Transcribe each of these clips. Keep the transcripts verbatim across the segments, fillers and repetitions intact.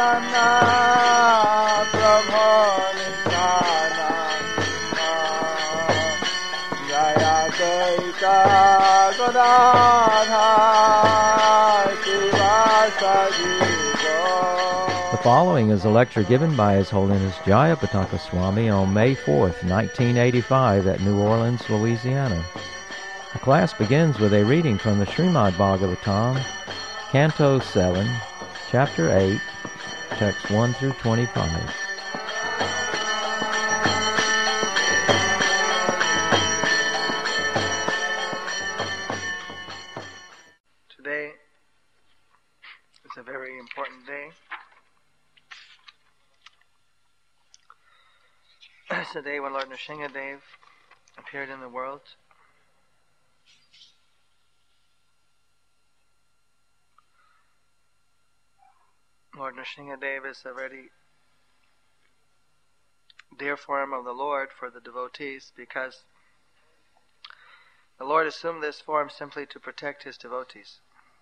The following is a lecture given by His Holiness Jayapataka Swami on May fourth, nineteen eighty-five at New Orleans, Louisiana. The class begins with a reading from the Srimad Bhagavatam, Canto seven, Chapter eight, Texts one through twenty-five. Today is a very important day. It's the day when Lord Nrsingadev appeared in the world. Lord Nrsingadev is a very dear form of the Lord for the devotees because the Lord assumed this form simply to protect His devotees.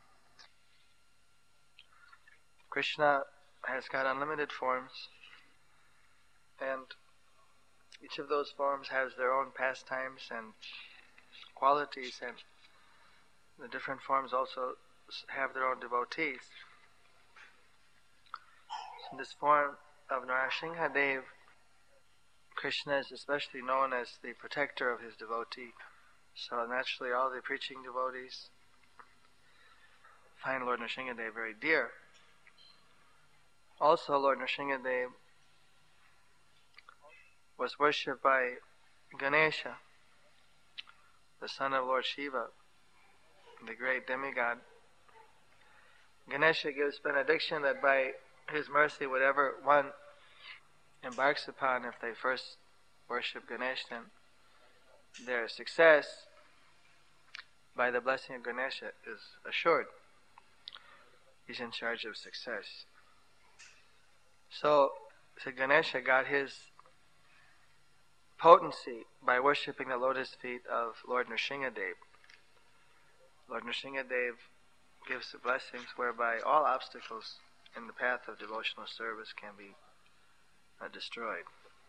Krishna has got unlimited forms, and each of those forms has their own pastimes and qualities, and the different forms also have their own devotees. In this form of Nrsingadev, Krishna is especially known as the protector of his devotee. So naturally all the preaching devotees find Lord Nrsingadev very dear. Also, Lord Nrsingadev was worshipped by Ganesha, the son of Lord Shiva, the great demigod. Ganesha gives benediction that by his mercy, whatever one embarks upon, if they first worship Ganesha, then their success by the blessing of Ganesha is assured. He's in charge of success. So, so Ganesha got his potency by worshipping the lotus feet of Lord Nrsingadev. Lord Nrsingadev gives the blessings whereby all obstacles in the path of devotional service can be uh, destroyed.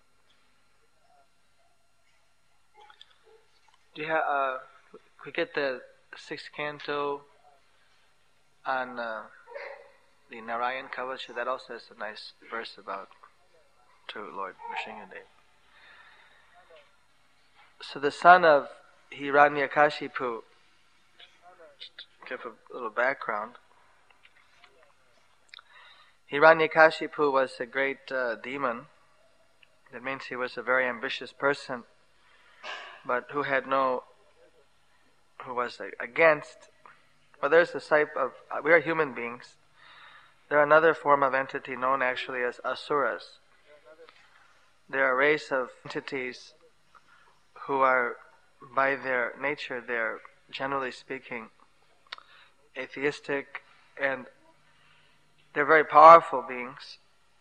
Do you have, uh, we get the sixth canto on uh, the Narayan Kavacha. That also has a nice verse about to Lord Nrsingadev. So the son of Hiranyakashipu, give a little background. Hiranyakashipu was a great uh, demon. That means he was a very ambitious person, but who had no, who was against. Well, there's a type of, uh, we are human beings. There are another form of entity known actually as asuras. They're a race of entities who are, by their nature, they're generally speaking atheistic, and they're very powerful beings.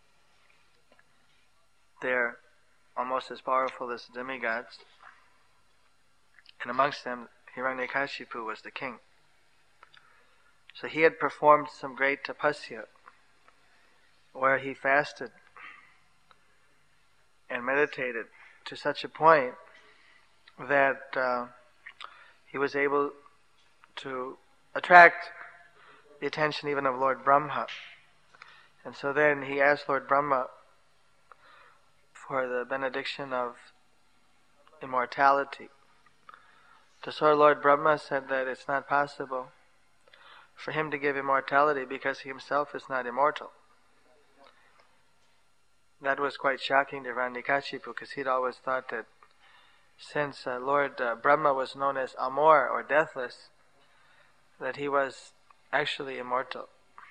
They're almost as powerful as demigods. And amongst them, Hiranyakashipu was the king. So he had performed some great tapasya, where he fasted and meditated to such a point that uh, he was able to attract the attention even of Lord Brahma. And so then he asked Lord Brahma for the benediction of immortality. So Lord Brahma said that it's not possible for him to give immortality because he himself is not immortal. That was quite shocking to Hiranyakashipu because he'd always thought that since uh, Lord uh, Brahma was known as Amor or deathless, that he was actually immortal.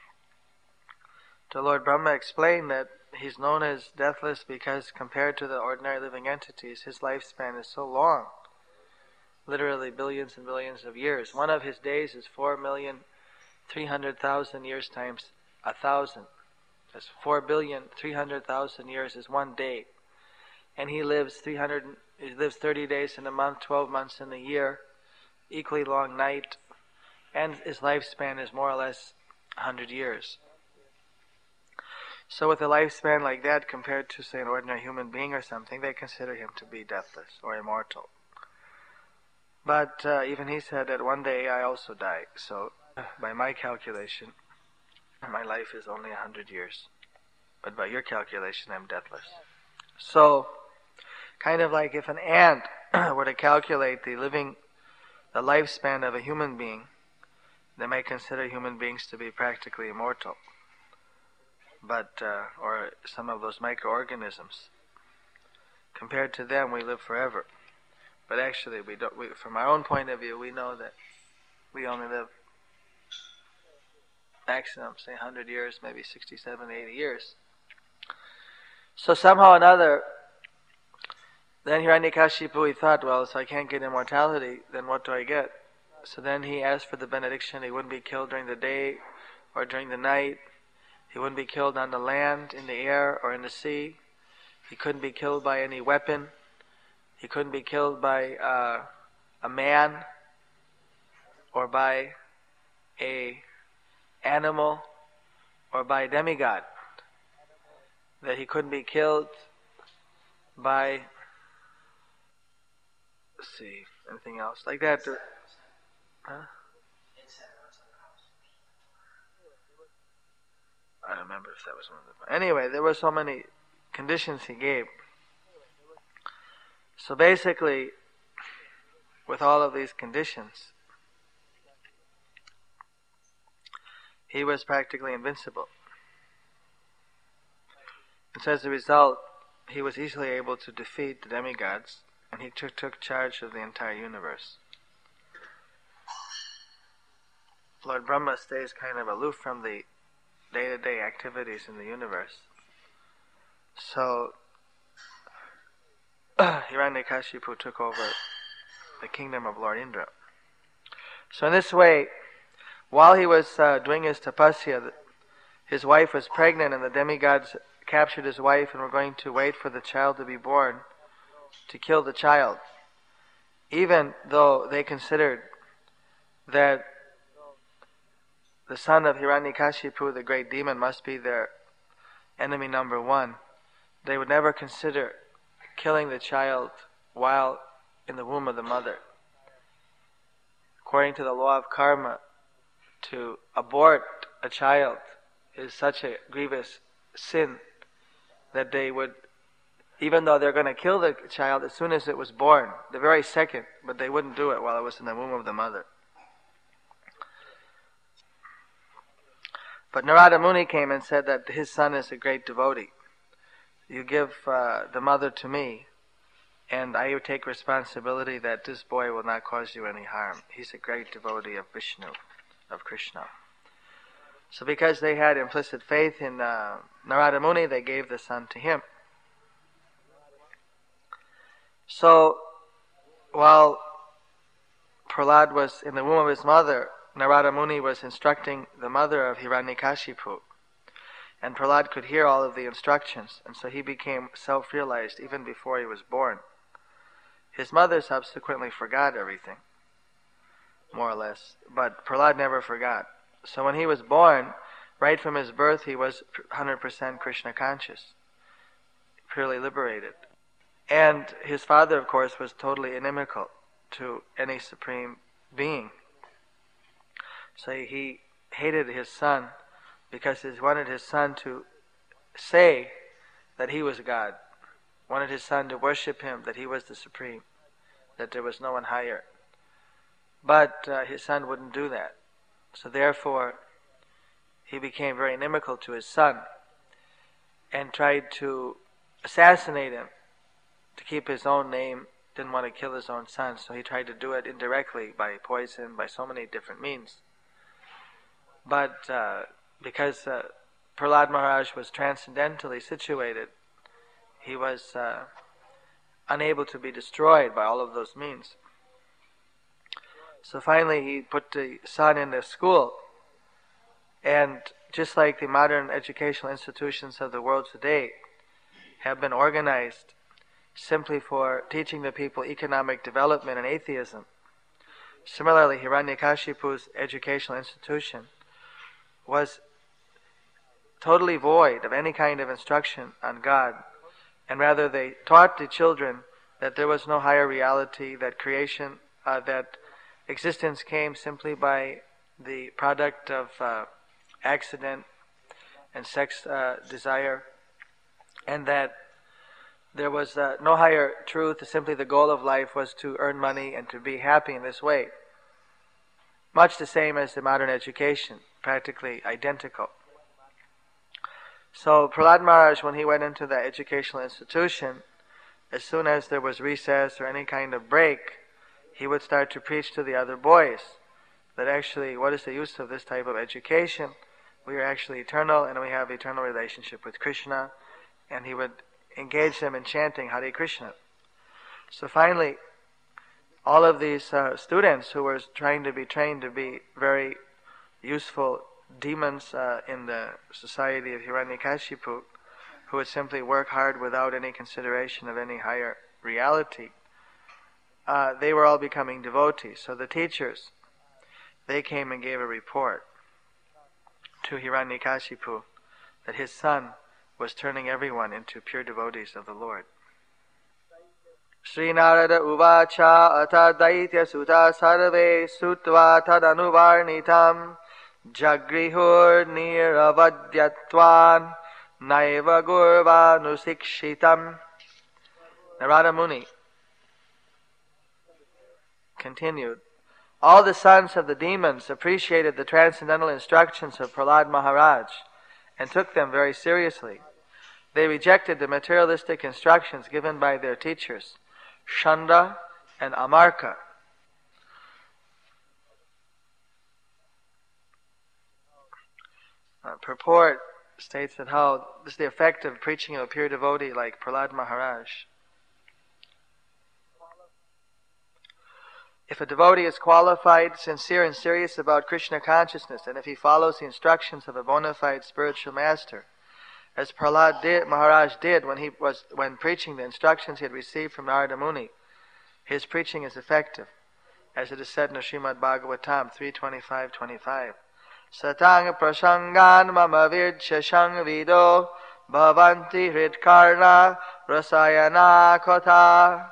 So Lord Brahma explained that he's known as deathless because compared to the ordinary living entities, his lifespan is so long, literally billions and billions of years. One of his days is four million three hundred thousand years times a thousand. That's four billion three hundred thousand years is one day. And he lives three hundred. He lives thirty days in a month, twelve months in a year, equally long night, and his lifespan is more or less a hundred years. So with a lifespan like that compared to, say, an ordinary human being or something, they consider him to be deathless or immortal. But uh, even he said that one day I also die. So by my calculation, my life is only a hundred years. But by your calculation, I'm deathless. So, kind of like if an ant were to calculate the living, the lifespan of a human being, they may consider human beings to be practically immortal. But, uh, or some of those microorganisms. Compared to them, we live forever. But actually, we don't. We, from our own point of view, we know that we only live maximum, say, one hundred years, maybe sixty-seven, eighty years. So somehow or another, then Hiranyakashipu, he thought, well, if I can't get immortality, then what do I get? So then he asked for the benediction. He wouldn't be killed during the day or during the night. He wouldn't be killed on the land, in the air, or in the sea. He couldn't be killed by any weapon. He couldn't be killed by uh, a man or by a animal or by a demigod. That he couldn't be killed by, let's see, anything else like that. Huh? I don't remember if that was one of them. Anyway, there were so many conditions he gave. So basically, with all of these conditions, he was practically invincible. And so as a result, he was easily able to defeat the demigods, and he took, took charge of the entire universe. Lord Brahma stays kind of aloof from the day-to-day activities in the universe. So, Hiranyakashipu took over the kingdom of Lord Indra. So in this way, while he was uh, doing his tapasya, his wife was pregnant, and the demigods captured his wife and were going to wait for the child to be born to kill the child, even though they considered that the son of Hiranyakashipu, the great demon, must be their enemy number one. They would never consider killing the child while in the womb of the mother. According to the law of karma, to abort a child is such a grievous sin that they would, even though they're going to kill the child as soon as it was born, the very second, but they wouldn't do it while it was in the womb of the mother. But Narada Muni came and said that his son is a great devotee. You give uh, the mother to me, and I take responsibility that this boy will not cause you any harm. He's a great devotee of Vishnu, of Krishna. So because they had implicit faith in uh, Narada Muni, they gave the son to him. So while Prahlad was in the womb of his mother, Narada Muni was instructing the mother of Hiranyakashipu. And Prahlad could hear all of the instructions, and so he became self-realized even before he was born. His mother subsequently forgot everything, more or less, but Prahlad never forgot. So when he was born, right from his birth, he was one hundred percent Krishna conscious, purely liberated. And his father, of course, was totally inimical to any supreme being. So he hated his son because he wanted his son to say that he was God, wanted his son to worship him, that he was the supreme, that there was no one higher. But uh, his son wouldn't do that. So therefore, he became very inimical to his son and tried to assassinate him to keep his own name, didn't want to kill his own son, so he tried to do it indirectly by poison, by so many different means. But uh, because uh, Prahlad Maharaj was transcendentally situated, he was uh, unable to be destroyed by all of those means. So finally he put the son in the school, and just like the modern educational institutions of the world today have been organized simply for teaching the people economic development and atheism, similarly Hiranyakashipu's educational institution was totally void of any kind of instruction on God, and rather they taught the children that there was no higher reality, that creation, uh, that existence came simply by the product of uh, accident and sex uh, desire, and that there was uh, no higher truth, simply the goal of life was to earn money and to be happy in this way. Much the same as the modern education, practically identical. So Prahlad Maharaj, when he went into that educational institution, as soon as there was recess or any kind of break, he would start to preach to the other boys that actually, what is the use of this type of education? We are actually eternal and we have eternal relationship with Krishna. And he would engage them in chanting Hare Krishna. So finally, all of these uh, students who were trying to be trained to be very useful demons uh, in the society of Hiranyakashipu, who would simply work hard without any consideration of any higher reality, uh, they were all becoming devotees. So the teachers, they came and gave a report to Hiranyakashipu that his son was turning everyone into pure devotees of the Lord. Sri Narada Uvacha Atha Daitya Sutta Sarve Sutva Tadanuvarnitam Jagrihur Niravadyatvan Naiva Gurvanusikshitam. Narada Muni continued, all the sons of the demons appreciated the transcendental instructions of Prahlad Maharaj and took them very seriously. They rejected the materialistic instructions given by their teachers, Shanda and Amarka. Uh, purport states that how this is the effect of preaching of a pure devotee like Prahlad Maharaj. If a devotee is qualified, sincere and serious about Krishna consciousness, and if he follows the instructions of a bona fide spiritual master, as Prahlad did, Maharaj did when he was when preaching the instructions he had received from Narada Muni, his preaching is effective, as it is said in the Srimad Bhagavatam three twenty-five twenty-five. Satang prasangan mama virchashang vido bhavanti hritkarna rasayana kotha.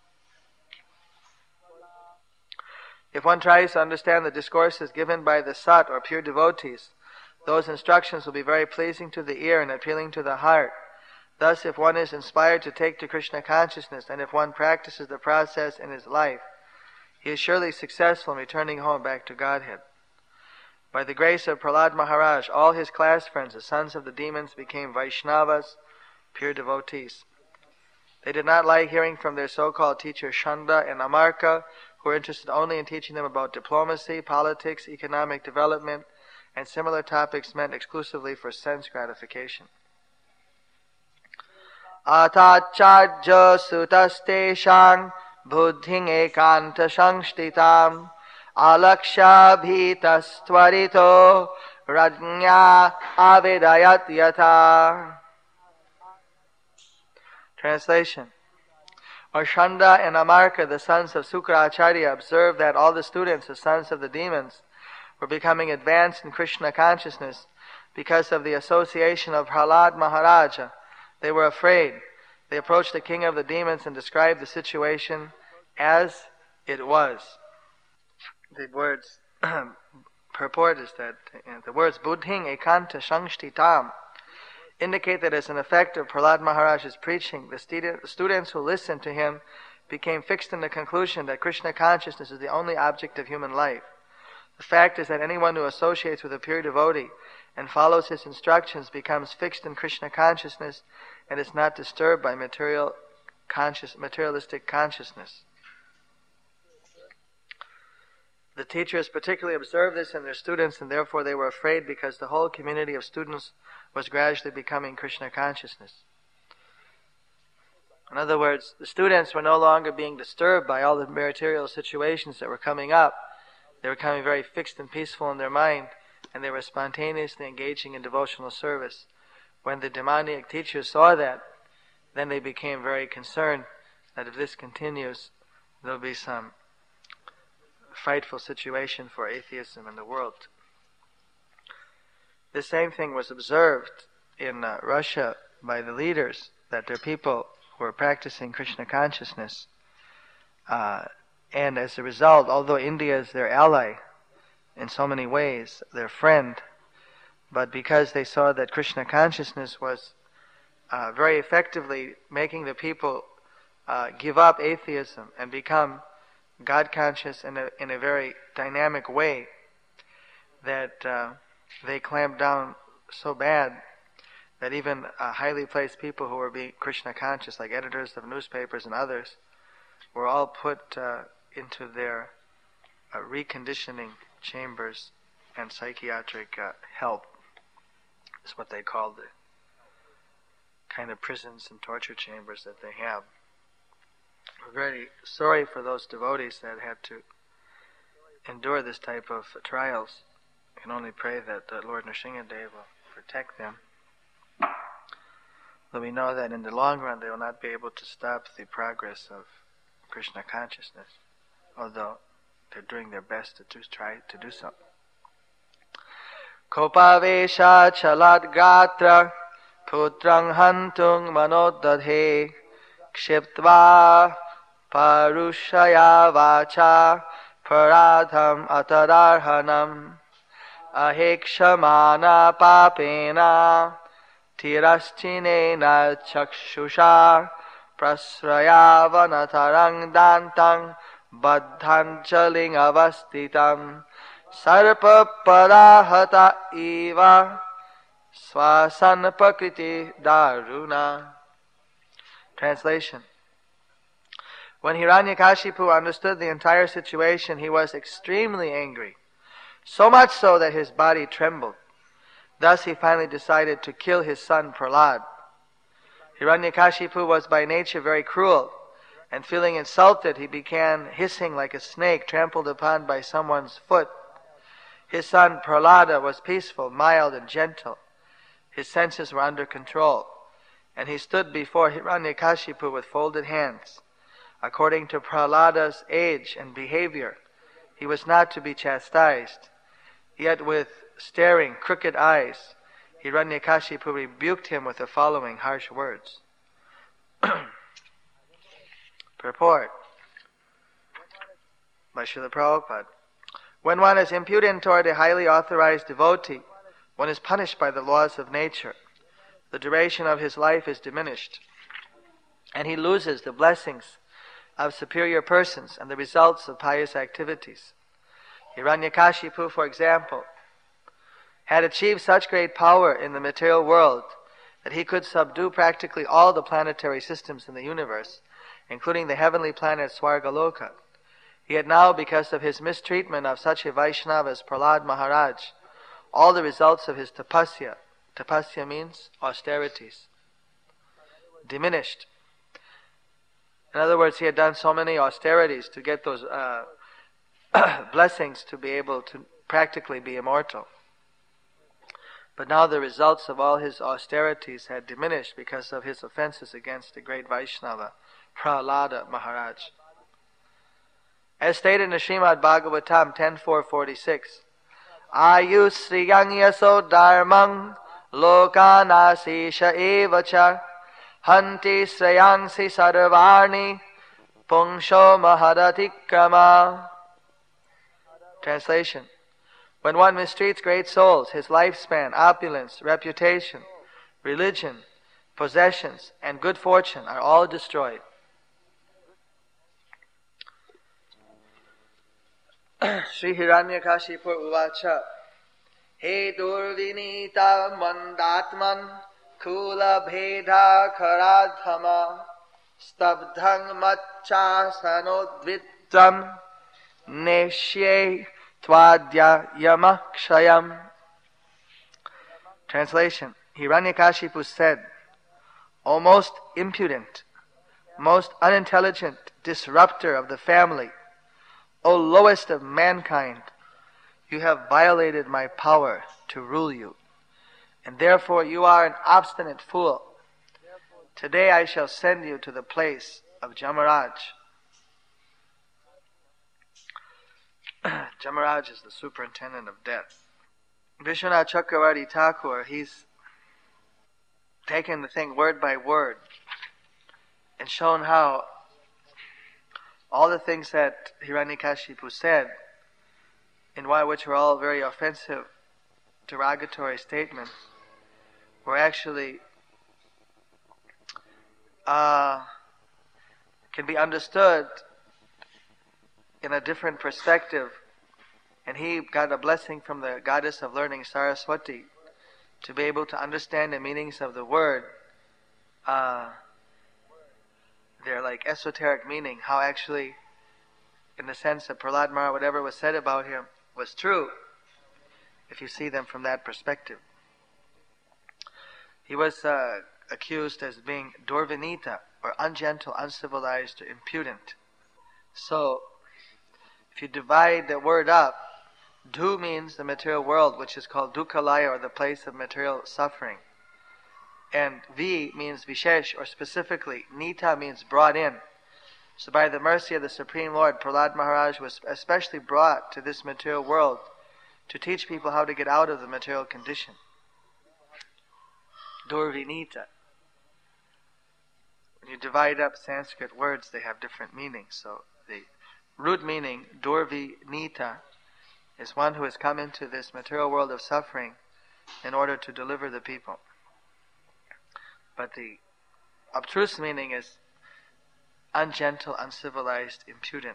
If one tries to understand the discourses given by the Sat or pure devotees, those instructions will be very pleasing to the ear and appealing to the heart. Thus, if one is inspired to take to Krishna consciousness, and if one practices the process in his life, he is surely successful in returning home back to Godhead. By the grace of Prahlad Maharaj, all his class friends, the sons of the demons, became Vaishnavas, pure devotees. They did not like hearing from their so-called teachers Shanda and Amarka, who were interested only in teaching them about diplomacy, politics, economic development, and similar topics meant exclusively for sense gratification. Atachajya sutasteshang buddhing ekanta shangshtitam alaksha bhitastvarito rajnya avedayat yata. Translation. Shanda and Amarka, the sons of Sukracharya, observed that all the students, the sons of the demons, were becoming advanced in Krishna consciousness because of the association of Prahlad Maharaja. They were afraid. They approached the king of the demons and described the situation as it was. The words purport is that you know, the words buddhing ekanta shangshtitam indicate that as an effect of Prahlad Maharaj's preaching, the students who listened to him became fixed in the conclusion that Krishna consciousness is the only object of human life. The fact is that anyone who associates with a pure devotee and follows his instructions becomes fixed in Krishna consciousness and is not disturbed by material conscious, materialistic consciousness. The teachers particularly observed this in their students, and therefore they were afraid because the whole community of students was gradually becoming Krishna consciousness. In other words, the students were no longer being disturbed by all the material situations that were coming up. They were becoming very fixed and peaceful in their mind, and they were spontaneously engaging in devotional service. When the demoniac teachers saw that, then they became very concerned that if this continues, there will be some frightful situation for atheism in the world. the same thing was observed in uh, Russia by the leaders, that their people were practicing Krishna consciousness. Uh, and as a result, although India is their ally in so many ways, their friend, but because they saw that Krishna consciousness was uh, very effectively making the people uh, give up atheism and become God conscious in a, in a very dynamic way, that uh, they clamped down so bad that even uh, highly placed people who were being Krishna conscious, like editors of newspapers and others, were all put uh, into their uh, reconditioning chambers and psychiatric uh, help. Is what they called the kind of prisons and torture chambers that they have. We're very sorry for those devotees that had to endure this type of trials. We can only pray that uh, Lord Nrsingadev will protect them. Though we know that in the long run they will not be able to stop the progress of Krishna consciousness, although they're doing their best to do, try to do so. Kopavesha chalat gatra putrang hantung manodadhe kshiptva parushaya vacha paradham atadarhanam ahekshamana papena tirastinena chakshusha prasraya vanatarang dantang baddhanchaling avastitam sarpa padahata eva swasan prakriti daruna. Translation. When Hiranyakashipu understood the entire situation, he was extremely angry, so much so that his body trembled. Thus he finally decided to kill his son Prahlad. Hiranyakashipu was by nature very cruel, and feeling insulted, he began hissing like a snake trampled upon by someone's foot. His son Prahlada was peaceful, mild, and gentle. His senses were under control, and he stood before Hiranyakashipu with folded hands. According to Prahlada's age and behavior, he was not to be chastised. Yet with staring, crooked eyes, Hiranyakashipu rebuked him with the following harsh words. Purport by Srila Prabhupada. When one is impudent toward a highly authorized devotee, one is punished by the laws of nature. The duration of his life is diminished, and he loses the blessings of superior persons and the results of pious activities. Hiranyakashipu, for example, had achieved such great power in the material world that he could subdue practically all the planetary systems in the universe, including the heavenly planet Swargaloka. He had now, because of his mistreatment of such a Vaishnava as Prahlad Maharaj, all the results of his tapasya, tapasya means austerities, diminished. In other words, he had done so many austerities to get those uh, blessings to be able to practically be immortal. But now the results of all his austerities had diminished because of his offenses against the great Vaishnava, Prahlada Maharaj. As stated in the Srimad Bhagavatam ten four forty-six, Ayu sriyang yaso dharmang lokanasisha evacha hanti srayangsi sarvarni pungsho mahadatikrama. Translation. When one mistreats great souls, his lifespan, opulence, reputation, religion, possessions, and good fortune are all destroyed. Sri Hiranyakashipu uvacha He durvinita mandatman kula bheda karadhama stabdhang macha sanodvitam neshye twadya yamakshayam. Translation. Hiranyakashipu said, O most impudent, most unintelligent disruptor of the family, O lowest of mankind, you have violated my power to rule you, and therefore you are an obstinate fool. Today I shall send you to the place of Jamaraj. Jamaraj is the superintendent of death. Vishwanath Chakravarti Thakur, he's taken the thing word by word and shown how all the things that Hiranyakashipu said, and why which were all very offensive, derogatory statements, were actually uh, can be understood in a different perspective. And he got a blessing from the goddess of learning, Saraswati, to be able to understand the meanings of the word. Uh, they're like esoteric meaning, how actually, in the sense that Prahlad Maharaj, whatever was said about him was true, if you see them from that perspective. He was uh, accused as being Durvinita, or ungentle, uncivilized, or impudent. So, if you divide the word up, Du means the material world, which is called Dukhalaya, or the place of material suffering. And Vi means Vishesh, or specifically. Nita means brought in. So by the mercy of the Supreme Lord, Prahlad Maharaj was especially brought to this material world to teach people how to get out of the material condition. Durvinita. When you divide up Sanskrit words, they have different meanings. So the root meaning, Durvinita, is one who has come into this material world of suffering in order to deliver the people. But the obtruse meaning is ungentle, uncivilized, impudent.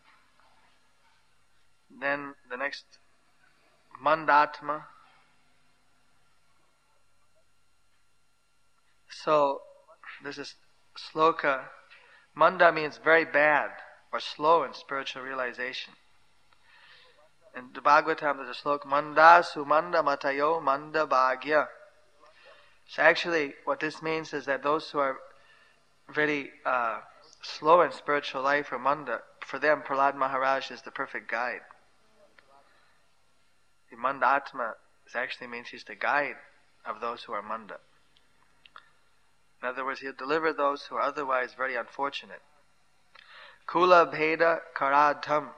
Then the next, Mandatma. So, this is sloka. Manda means very bad or slow in spiritual realization. In the Bhagavatam there's a sloka, Manda sumanda matayo manda bhagya. So actually what this means is that those who are very uh, slow in spiritual life or manda, for them Prahlad Maharaj is the perfect guide. The Mandatma actually means he's the guide of those who are manda. In other words, he'll deliver those who are otherwise very unfortunate. Kula Bheda Karadham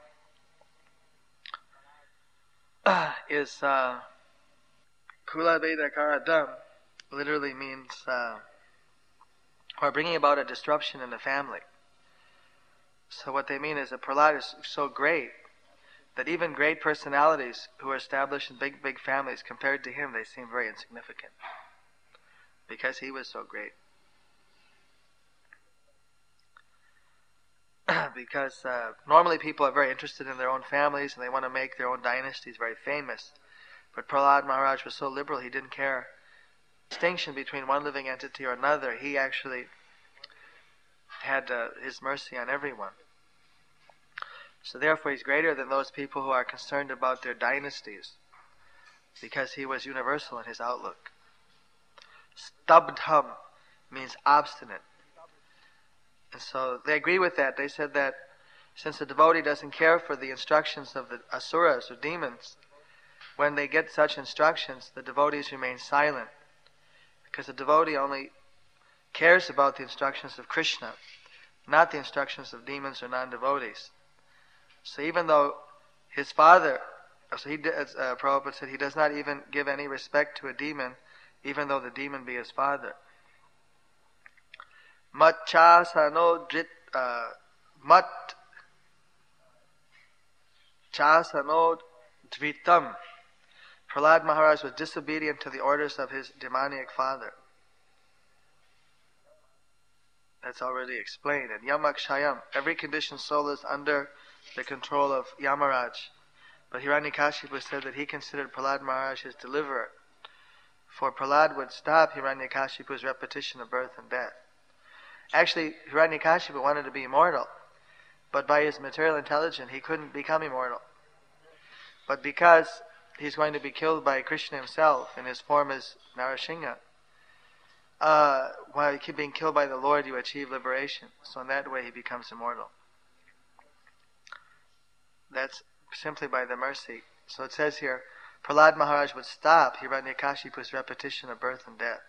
is uh, Kula Bheda Karadham literally means uh, or bringing about a disruption in the family. So what they mean is that Prahlad is so great that even great personalities who are established in big, big families, compared to him, they seem very insignificant because he was so great. Because uh, normally people are very interested in their own families and they want to make their own dynasties very famous. But Prahlad Maharaj was so liberal, he didn't care distinction between one living entity or another. He actually had uh, his mercy on everyone. So therefore he's greater than those people who are concerned about their dynasties, because he was universal in his outlook. Stabdham means obstinate. And so they agree with that. They said that since the devotee doesn't care for the instructions of the asuras or demons, when they get such instructions, the devotees remain silent. Because the devotee only cares about the instructions of Krishna, not the instructions of demons or non-devotees. So even though his father, so he, as uh, Prabhupada said, he does not even give any respect to a demon, even though the demon be his father. Mat chasano drit, uh, mat chasano dvitam. Prahlad Maharaj was disobedient to the orders of his demoniac father. That's already explained. And Yamakshayam, every conditioned soul is under the control of Yamaraj. But Hiranyakashipu said that he considered Prahlad Maharaj his deliverer, for Prahlad would stop Hiranyakashipu's repetition of birth and death. Actually, Hiranyakashipu wanted to be immortal, but by his material intelligence he couldn't become immortal. But because he's going to be killed by Krishna himself in his form as Narasingha, uh, while being killed by the Lord you achieve liberation. So in that way he becomes immortal. That's simply by the mercy. So it says here, Prahlad Maharaj would stop Hiranyakashipu's repetition of birth and death.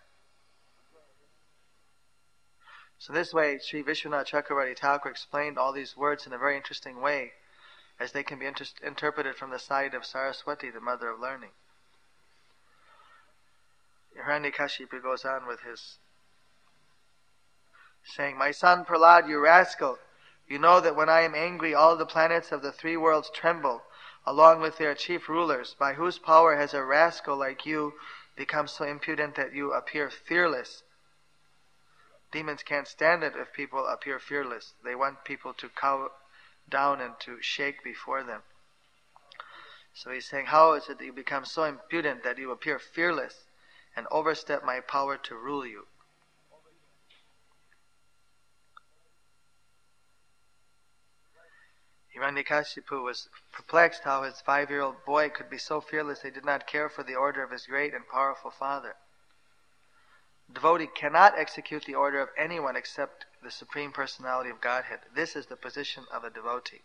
So this way, Sri Vishwanath Chakravarti Thakur explained all these words in a very interesting way, as they can be inter- interpreted from the side of Saraswati, the mother of learning. Hiranyakashipu goes on with his saying, "My son Prahlad, you rascal, you know that when I am angry all the planets of the three worlds tremble, along with their chief rulers. By whose power has a rascal like you become so impudent that you appear fearless?" Demons can't stand it if people appear fearless. They want people to cow down and to shake before them. So he's saying, how is it that you become so impudent that you appear fearless and overstep my power to rule you? Hiranyakashipu was perplexed how his five-year-old boy could be so fearless he did not care for the order of his great and powerful father. The devotee cannot execute the order of anyone except the Supreme Personality of Godhead. This is the position of a devotee.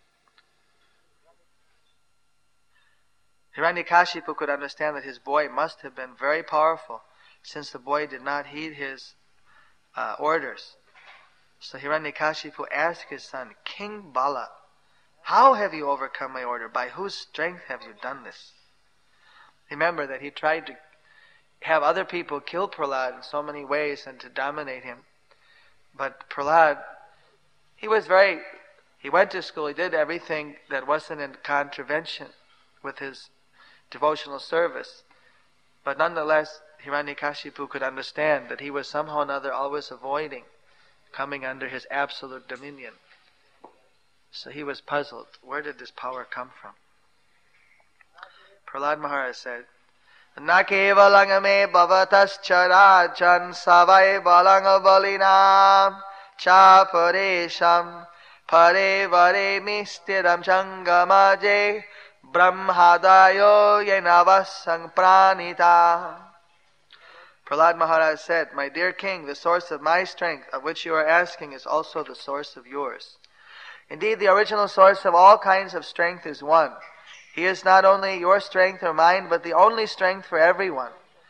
Hiranyakashipu could understand that his boy must have been very powerful, since the boy did not heed his uh, orders. So Hiranyakashipu asked his son, "King Bala, how have you overcome my order? By whose strength have you done this?" Remember that he tried to have other people kill Prahlad in so many ways and to dominate him. But Prahlad, he was very, he went to school, he did everything that wasn't in contravention with his devotional service. But nonetheless, Hiranyakashipu could understand that he was somehow or another always avoiding coming under his absolute dominion. So he was puzzled. Where did this power come from? Prahlad Maharaj said, "Na kevalang me bhavatas charachan savai balang balinam cha paresham pare vare mistiram changamaje brahmadayo yenavasang pranita." Prahlad Maharaj said, "My dear king, the source of my strength, of which you are asking, is also the source of yours. Indeed, the original source of all kinds of strength is one. He is not only your strength or mine, but the only strength for everyone.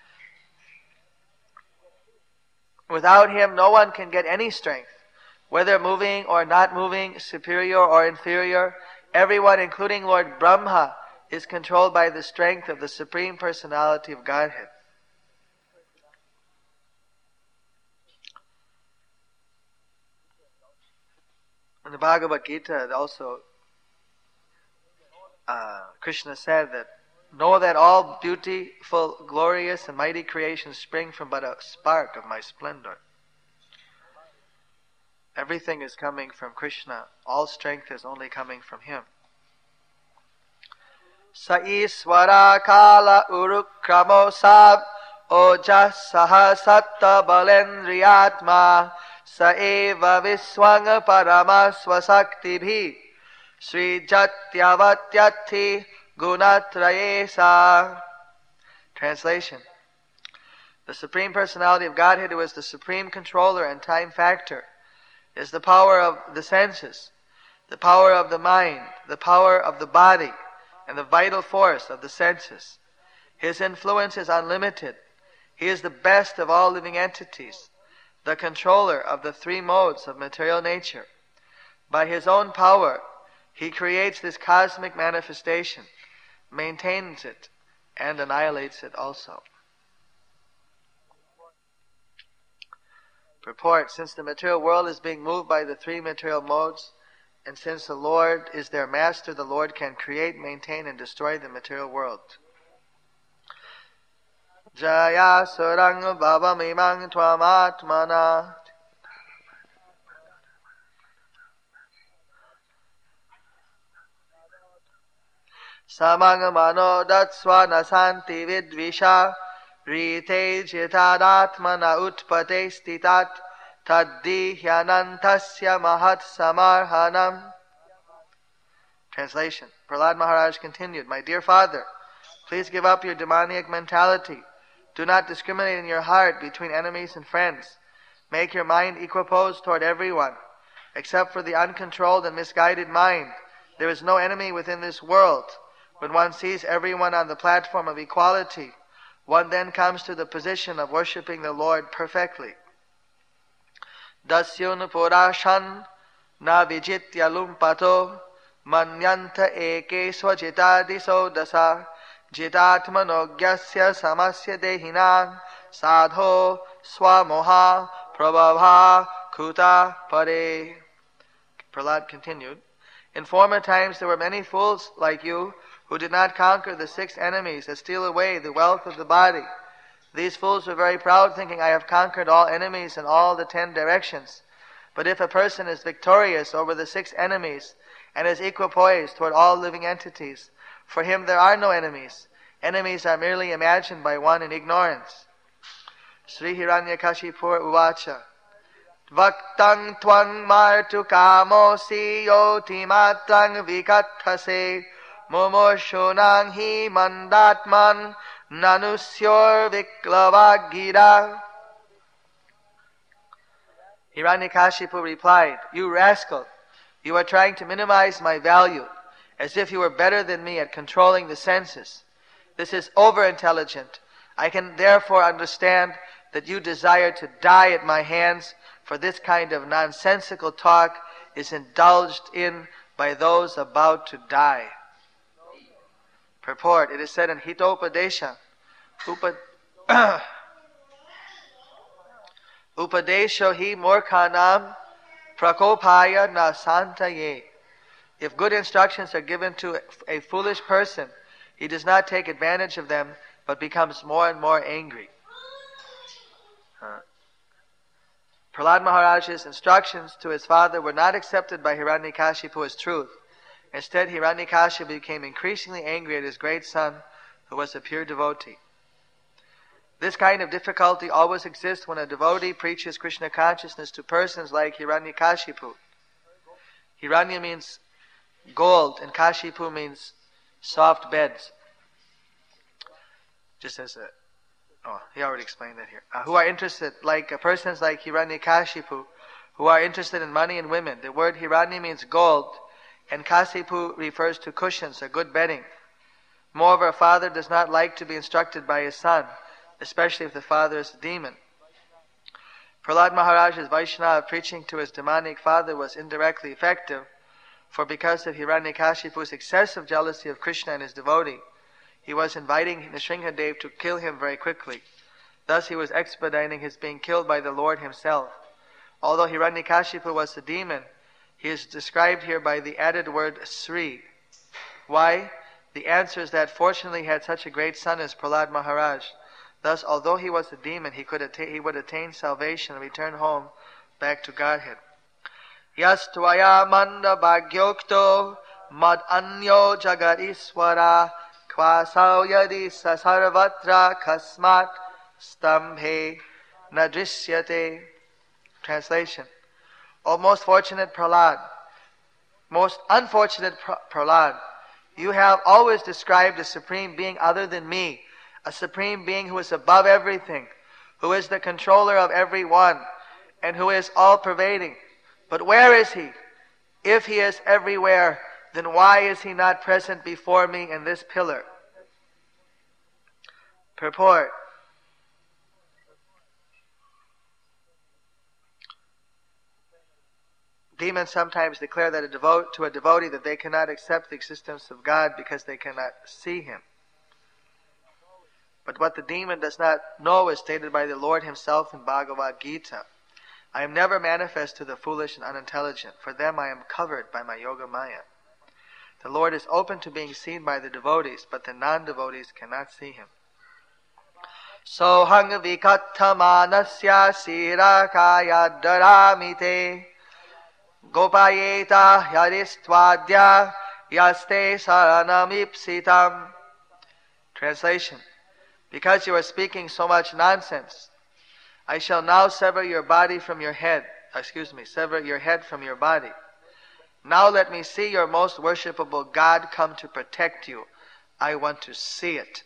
Without him, no one can get any strength. Whether moving or not moving, superior or inferior, everyone, including Lord Brahma, is controlled by the strength of the Supreme Personality of Godhead." In the Bhagavad Gita, also, uh, Krishna said that, "Know that all beautiful, glorious, and mighty creations spring from but a spark of my splendor." Everything is coming from Krishna. All strength is only coming from Him. Sa iswara kala urukramo sab ojas saha satta balendriyatma sa eva viswanga parama swasakti bhi Sri Jatyavatyati Gunatrayesa. Translation. The Supreme Personality of Godhead, who is the supreme controller and time factor, is the power of the senses, the power of the mind, the power of the body, and the vital force of the senses. His influence is unlimited. He is the best of all living entities, the controller of the three modes of material nature. By his own power, he creates this cosmic manifestation, maintains it, and annihilates it also. Purport: since the material world is being moved by the three material modes, and since the Lord is their master, the Lord can create, maintain, and destroy the material world. Jaya surang bhavam imang tvamatmana. Samang mano datsva nasanti vidvisha rite jitadatmana utpate stitat taddi hyanantasya mahat samarhanam. Translation. Prahlad Maharaj continued, "My dear father, please give up your demoniac mentality. Do not discriminate in your heart between enemies and friends. Make your mind equiposed toward everyone. Except for the uncontrolled and misguided mind, there is no enemy within this world. When one sees everyone on the platform of equality, one then comes to the position of worshipping the Lord perfectly. Dasyun purashan na vijitya lumpato manyanta eke swajitadiso dasa jitatmanogyasya samasya dehinam sadho swamoha prabhava kuta pare. Prahlad continued, in former times there were many fools like you who did not conquer the six enemies that steal away the wealth of the body. These fools were very proud, thinking, I have conquered all enemies in all the ten directions. But if a person is victorious over the six enemies and is equipoised toward all living entities, for him there are no enemies. Enemies are merely imagined by one in ignorance. Sri Hiranyakashipu uvacha Vaktang twang martu kamosi yoti matang vikathase mumushunang hi mandatman nanusyor viklavagida. Hiranyakashipu replied, you rascal, you are trying to minimize my value, as if you were better than me at controlling the senses. This is over-intelligent. I can therefore understand that you desire to die at my hands, for this kind of nonsensical talk is indulged in by those about to die. Purport, it is said in Hitopadesha, Upad Upadesho hi murkhanam prakopaya na santaye. If good instructions are given to a foolish person, he does not take advantage of them, but becomes more and more angry. Huh. Prahlad Maharaj's instructions to his father were not accepted by Hiranyakashipu as truth. Instead, Hiranyakashipu became increasingly angry at his great son, who was a pure devotee. This kind of difficulty always exists when a devotee preaches Krishna consciousness to persons like Hiranyakashipu. Hiranya means gold, and Kashipu means soft beds. Just as a, oh, he already explained that here. Uh, who are interested, like uh, persons like Hiranyakashipu, who are interested in money and women. The word Hiranya means gold, and Kashipu refers to cushions or good bedding. Moreover, a father does not like to be instructed by his son, especially if the father is a demon. Prahlad Maharaj's Vaishnava preaching to his demonic father was indirectly effective, for because of Hiranyakashipu's excessive jealousy of Krishna and his devotee, he was inviting Nrsingadev to kill him very quickly. Thus he was expediting his being killed by the Lord himself. Although Hiranyakashipu was a demon, he is described here by the added word Sri. Why? The answer is that fortunately he had such a great son as Prahlad Maharaj. Thus, although he was a demon, he could atta- he would attain salvation and return home back to Godhead. Yas tvaya manda bhagyokto mad anyo jagat iswara kvasau yadi sasarvatra kasmat stambhe nadrisyate. Translation. O most fortunate Prahlad, most unfortunate Prahlad, you have always described a supreme being other than me, a supreme being who is above everything, who is the controller of everyone, and who is all-pervading. But where is he? If he is everywhere, then why is he not present before me in this pillar? Purport. Demons sometimes declare that a devote to a devotee that they cannot accept the existence of God because they cannot see him. But what the demon does not know is stated by the Lord himself in Bhagavad Gita. I am never manifest to the foolish and unintelligent. For them I am covered by my Yoga Maya. The Lord is open to being seen by the devotees, but the non-devotees cannot see him. Sohang vikathamanasya sirakaya dharamite gopayeta yadistvadya yaste saranamipsitam. Translation. Because you are speaking so much nonsense, I shall now sever your body from your head. Excuse me, sever your head from your body. Now let me see your most worshipable God come to protect you. I want to see it.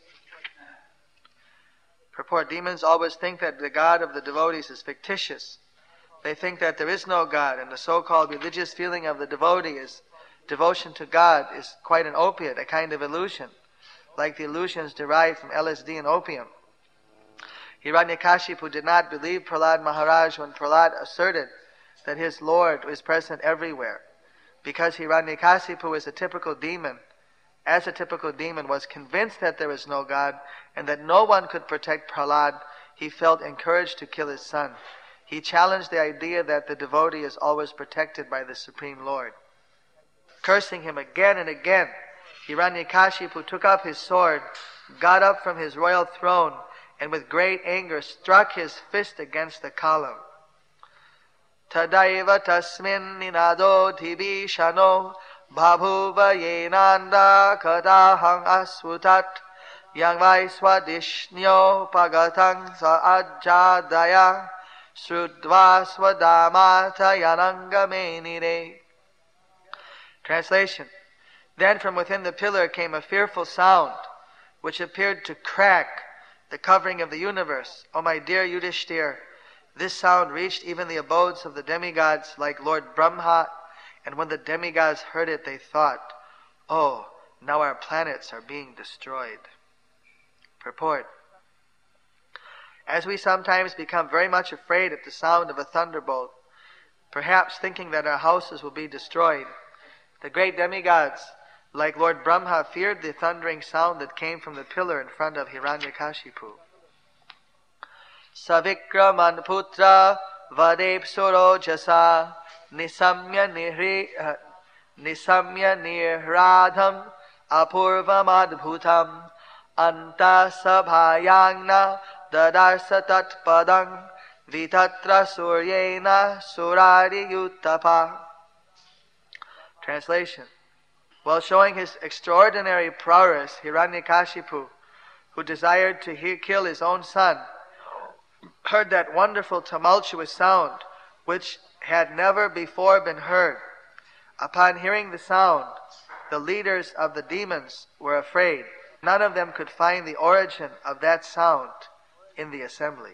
Purport. Demons always think that the God of the devotees is fictitious. They think that there is no God, and the so-called religious feeling of the devotee is devotion to God is quite an opiate, a kind of illusion, like the illusions derived from L S D and opium. Hiranyakashipu did not believe Prahlad Maharaj when Prahlad asserted that his Lord is present everywhere. Because Hiranyakashipu is a typical demon, as a typical demon was convinced that there is no God and that no one could protect Prahlad, he felt encouraged to kill his son. He challenged the idea that the devotee is always protected by the Supreme Lord. Cursing him again and again, Hiranyakashipu took up his sword, got up from his royal throne, and with great anger struck his fist against the column. Tadaiva tasmin ninado dhibishano bhabhuva yenanda kadahang asvutat yang vaiswadishnyo pagatang saajjadaya srudva swadamata yanangamenire. Translation. Then from within the pillar came a fearful sound, which appeared to crack the covering of the universe. O my dear Yudhishthir, this sound reached even the abodes of the demigods like Lord Brahma, and when the demigods heard it, they thought, oh, now our planets are being destroyed. Purport. As we sometimes become very much afraid at the sound of a thunderbolt, perhaps thinking that our houses will be destroyed, the great demigods, like Lord Brahma, feared the thundering sound that came from the pillar in front of Hiranyakashipu. Savikraman putra vadep surojasa nisamya nihri uh, nisamya nihradham apurvam adbhutam anta sabhayangna dadarsa tatpadang vitatra suryena surari yuttapa. Translation. While showing his extraordinary prowess, Hiranyakashipu, who desired to he- kill his own son, heard that wonderful tumultuous sound which had never before been heard. Upon hearing the sound, the leaders of the demons were afraid. None of them could find the origin of that sound in the assembly.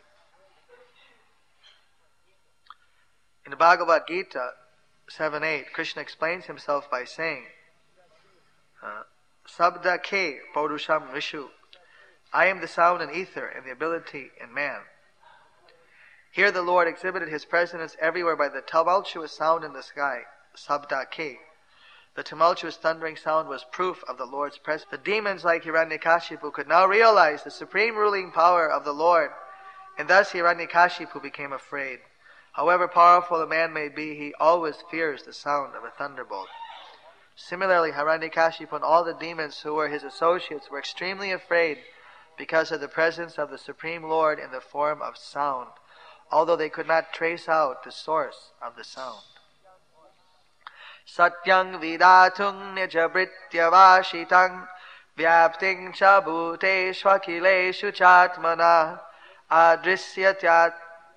In the Bhagavad Gita seven eight, Krishna explains himself by saying, Sabda ke Paurusham Vishu. I am the sound and ether and the ability in man. Here the Lord exhibited his presence everywhere by the tumultuous sound in the sky, Sabda ke. The tumultuous thundering sound was proof of the Lord's presence. The demons like Hiranyakashipu could now realize the supreme ruling power of the Lord, and thus Hiranyakashipu became afraid. However powerful a man may be, he always fears the sound of a thunderbolt. Similarly, Hiranyakashipu and all the demons who were his associates were extremely afraid because of the presence of the Supreme Lord in the form of sound, although they could not trace out the source of the sound. Satyang vidatung nijabritya vashitang vyapting cha bhuteshva kileshu chatmana adrisyatyat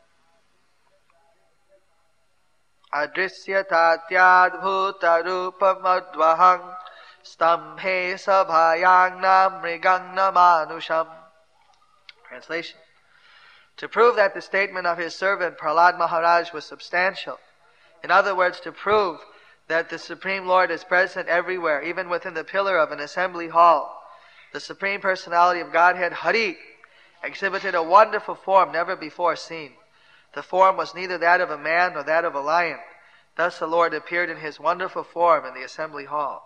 adrisyatatyaadbhuta rupamadvahang stambhe sabhayangna mrigangna manusham. Translation. To prove that the statement of his servant Prahlad Maharaj was substantial, in other words, to prove that the Supreme Lord is present everywhere, even within the pillar of an assembly hall, the Supreme Personality of Godhead, Hari, exhibited a wonderful form never before seen. The form was neither that of a man nor that of a lion. Thus the Lord appeared in his wonderful form in the assembly hall.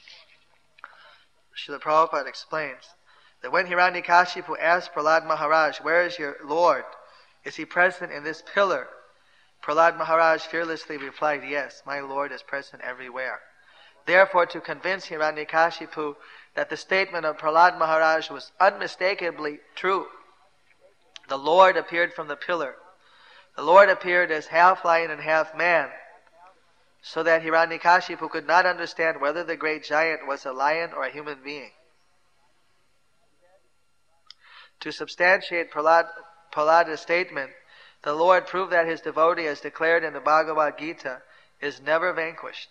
Srila Prabhupada explains that when Hiranyakashipu asked Prahlad Maharaj, "Where is your Lord? Is he present in this pillar?" Prahlad Maharaj fearlessly replied, "Yes, my Lord is present everywhere." Therefore, to convince Hiranyakashipu that the statement of Prahlad Maharaj was unmistakably true, the Lord appeared from the pillar. The Lord appeared as half lion and half man, so that Hiranyakashipu could not understand whether the great giant was a lion or a human being. To substantiate Prahlad, Prahlada's statement, the Lord proved that his devotee, as declared in the Bhagavad Gita, is never vanquished.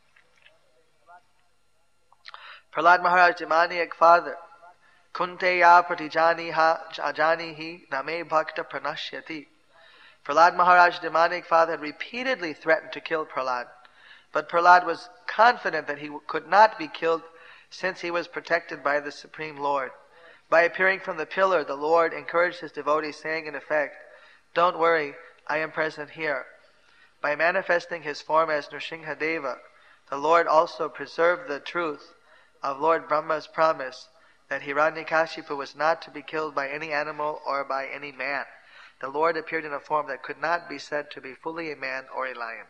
Prahlad Maharaj Demaniac father, Kunteya pratijaniha ajanihi name bhakta pranashyati. Prahlad Maharaj Demaniac father had repeatedly threatened to kill Prahlad, but Prahlad was confident that he could not be killed since he was protected by the Supreme Lord. By appearing from the pillar, the Lord encouraged his devotee, saying in effect, "Don't worry, I am present here." By manifesting his form as Nrsimhadeva, the Lord also preserved the truth of Lord Brahma's promise that Hiranyakashipu was not to be killed by any animal or by any man. The Lord appeared in a form that could not be said to be fully a man or a lion.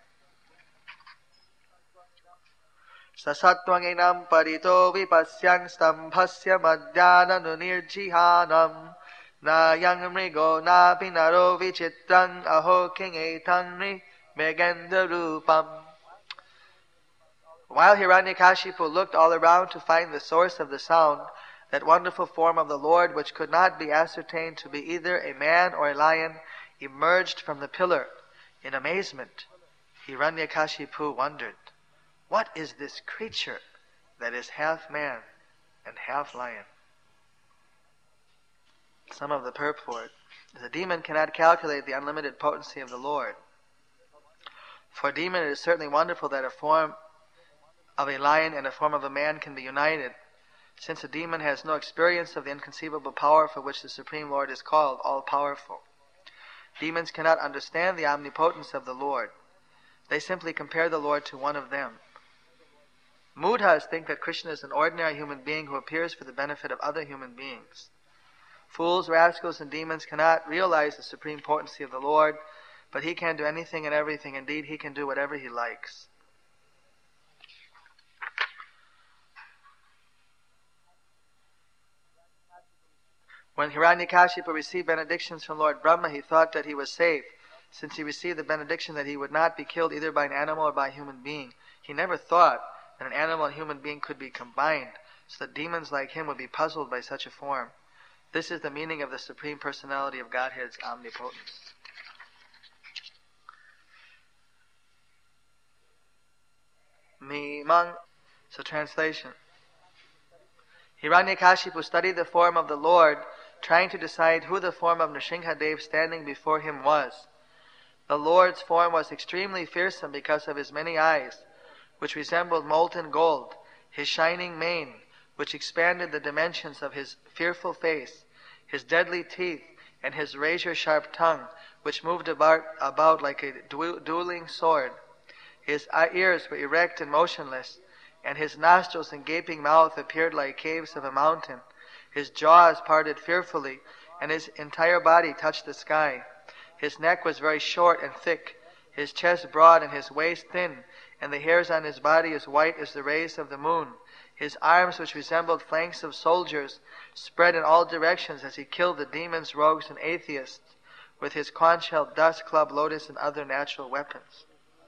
Sasatwanginam parito vipasyang stambhasya madhyana nirjihanam nayang mrigo napi naro vichitrang aho king etangri megenda rupam. While Hiranyakashipu looked all around to find the source of the sound, that wonderful form of the Lord, which could not be ascertained to be either a man or a lion, emerged from the pillar. In amazement, Hiranyakashipu wondered, what is this creature that is half man and half lion? Some of the purport. The demon cannot calculate the unlimited potency of the Lord. For a demon, it is certainly wonderful that a form of a lion and a form of a man can be united, since a demon has no experience of the inconceivable power for which the Supreme Lord is called all-powerful. Demons cannot understand the omnipotence of the Lord. They simply compare the Lord to one of them. Mudhas think that Krishna is an ordinary human being who appears for the benefit of other human beings. Fools, rascals, and demons cannot realize the supreme potency of the Lord, but He can do anything and everything. Indeed, He can do whatever He likes. When Hiranyakashipu received benedictions from Lord Brahma, he thought that he was safe, since he received the benediction that he would not be killed either by an animal or by a human being. He never thought that an animal and human being could be combined, so that demons like him would be puzzled by such a form. This is the meaning of the Supreme Personality of Godhead's omnipotence. Mimang. So translation. Hiranyakashipu studied the form of the Lord, trying to decide who the form of Nrsimhadev standing before him was. The Lord's form was extremely fearsome because of his many eyes, which resembled molten gold, his shining mane, which expanded the dimensions of his fearful face, his deadly teeth, and his razor-sharp tongue, which moved about, about like a du- dueling sword. His ears were erect and motionless, and his nostrils and gaping mouth appeared like caves of a mountain. His jaws parted fearfully, and his entire body touched the sky. His neck was very short and thick, his chest broad and his waist thin, and the hairs on his body as white as the rays of the moon. His arms, which resembled flanks of soldiers, spread in all directions as he killed the demons, rogues, and atheists with his conch-shell, dust club, lotus, and other natural weapons.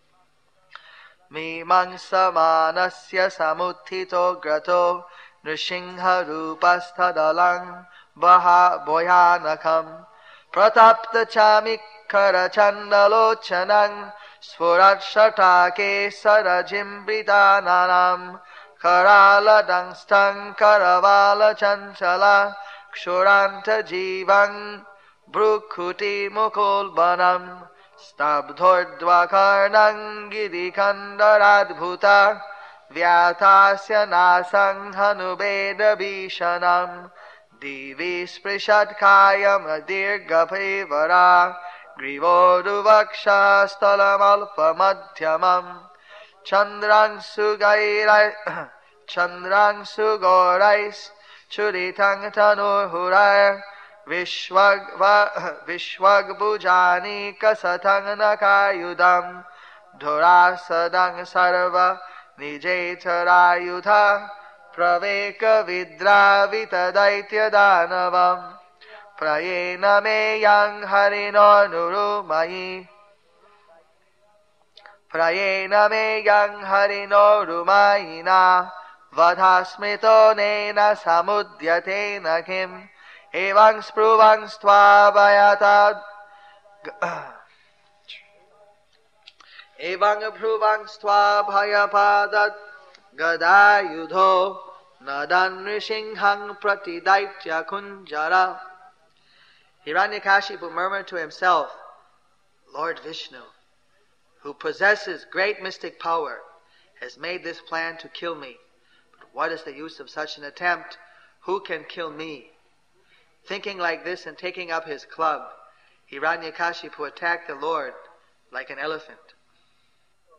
Mimang samanasya samuttito grato Nrsimha rupasthadalang baha boyanakam pratapta chamikkara chandalochanang sfurat shatake sarajimbridananam karala dangstang karavala chanchala kshuranta jivang brukhuti mukulbanam stabdhordvakarnang girikandaradbhuta Vyatasya nasang hanubeda vishanam divi sprishat kayam adirgapevara grivoduvaksha stalam alpa madhyamam chandrang sugairai chandrang sugorais churitang tanurhurai vishwag vishwag bujani kasatang nakayudam dhurasadang sarva Nijetarayudha praveka vidravita daitya danavam prayena me yang harino nurumayi prayena me yang harino rumayina vadhasmito nena samudyatena kim evang spruvang stvabhayatad Evang appruvang stvabhayapadat gadayudho nadan nrishinghang pratidaitya kunjara. Hiranyakashipu murmured to himself, Lord Vishnu, who possesses great mystic power, has made this plan to kill me. But what is the use of such an attempt? Who can kill me? Thinking like this and taking up his club, Hiranyakashipu attacked the Lord like an elephant.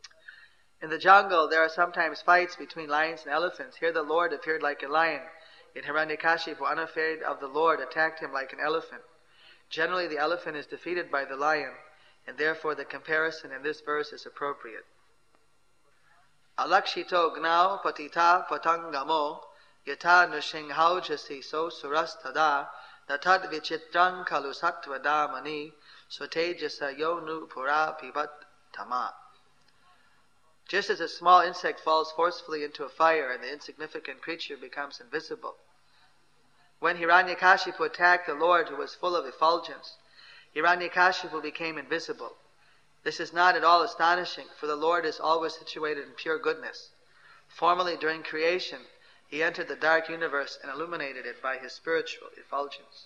In the jungle, there are sometimes fights between lions and elephants. Here the Lord appeared like a lion. In Hiranyakashipu, unafraid of the Lord, attacked him like an elephant. Generally, the elephant is defeated by the lion, and therefore the comparison in this verse is appropriate. Alakshito gnau patita patangamo yata nrsinghau jasiso surastada natad vichitrang kalu sattvadamani swatejasa yonu pura pibat tama. Just as a small insect falls forcefully into a fire and the insignificant creature becomes invisible. When Hiranyakashipu attacked the Lord who was full of effulgence, Hiranyakashipu became invisible. This is not at all astonishing, for the Lord is always situated in pure goodness. Formerly, during creation, he entered the dark universe and illuminated it by his spiritual effulgence.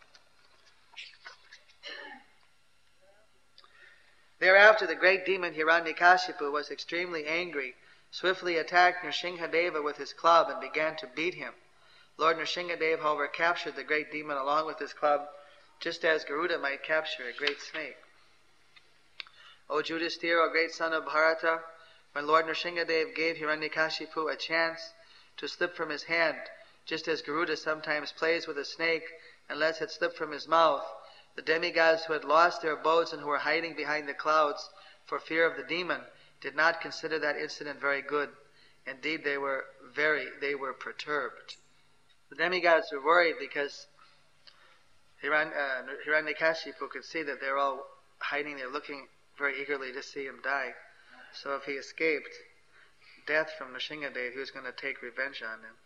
Thereafter, the great demon Hiranyakashipu was extremely angry, swiftly attacked Nrsingadeva with his club and began to beat him. Lord Nrsingadeva, however, captured the great demon along with his club, just as Garuda might capture a great snake. O Yudhisthira, O great son of Bharata, when Lord Nrsingadeva gave Hiranyakashipu a chance to slip from his hand, just as Garuda sometimes plays with a snake and lets it slip from his mouth, the demigods who had lost their abodes and who were hiding behind the clouds for fear of the demon did not consider that incident very good. Indeed, they were very, they were perturbed. The demigods were worried because Hiran, uh, Hiranyakashipu could see that they're all hiding there, looking very eagerly to see him die. So if he escaped death from Nrsingadeva, he was going to take revenge on him.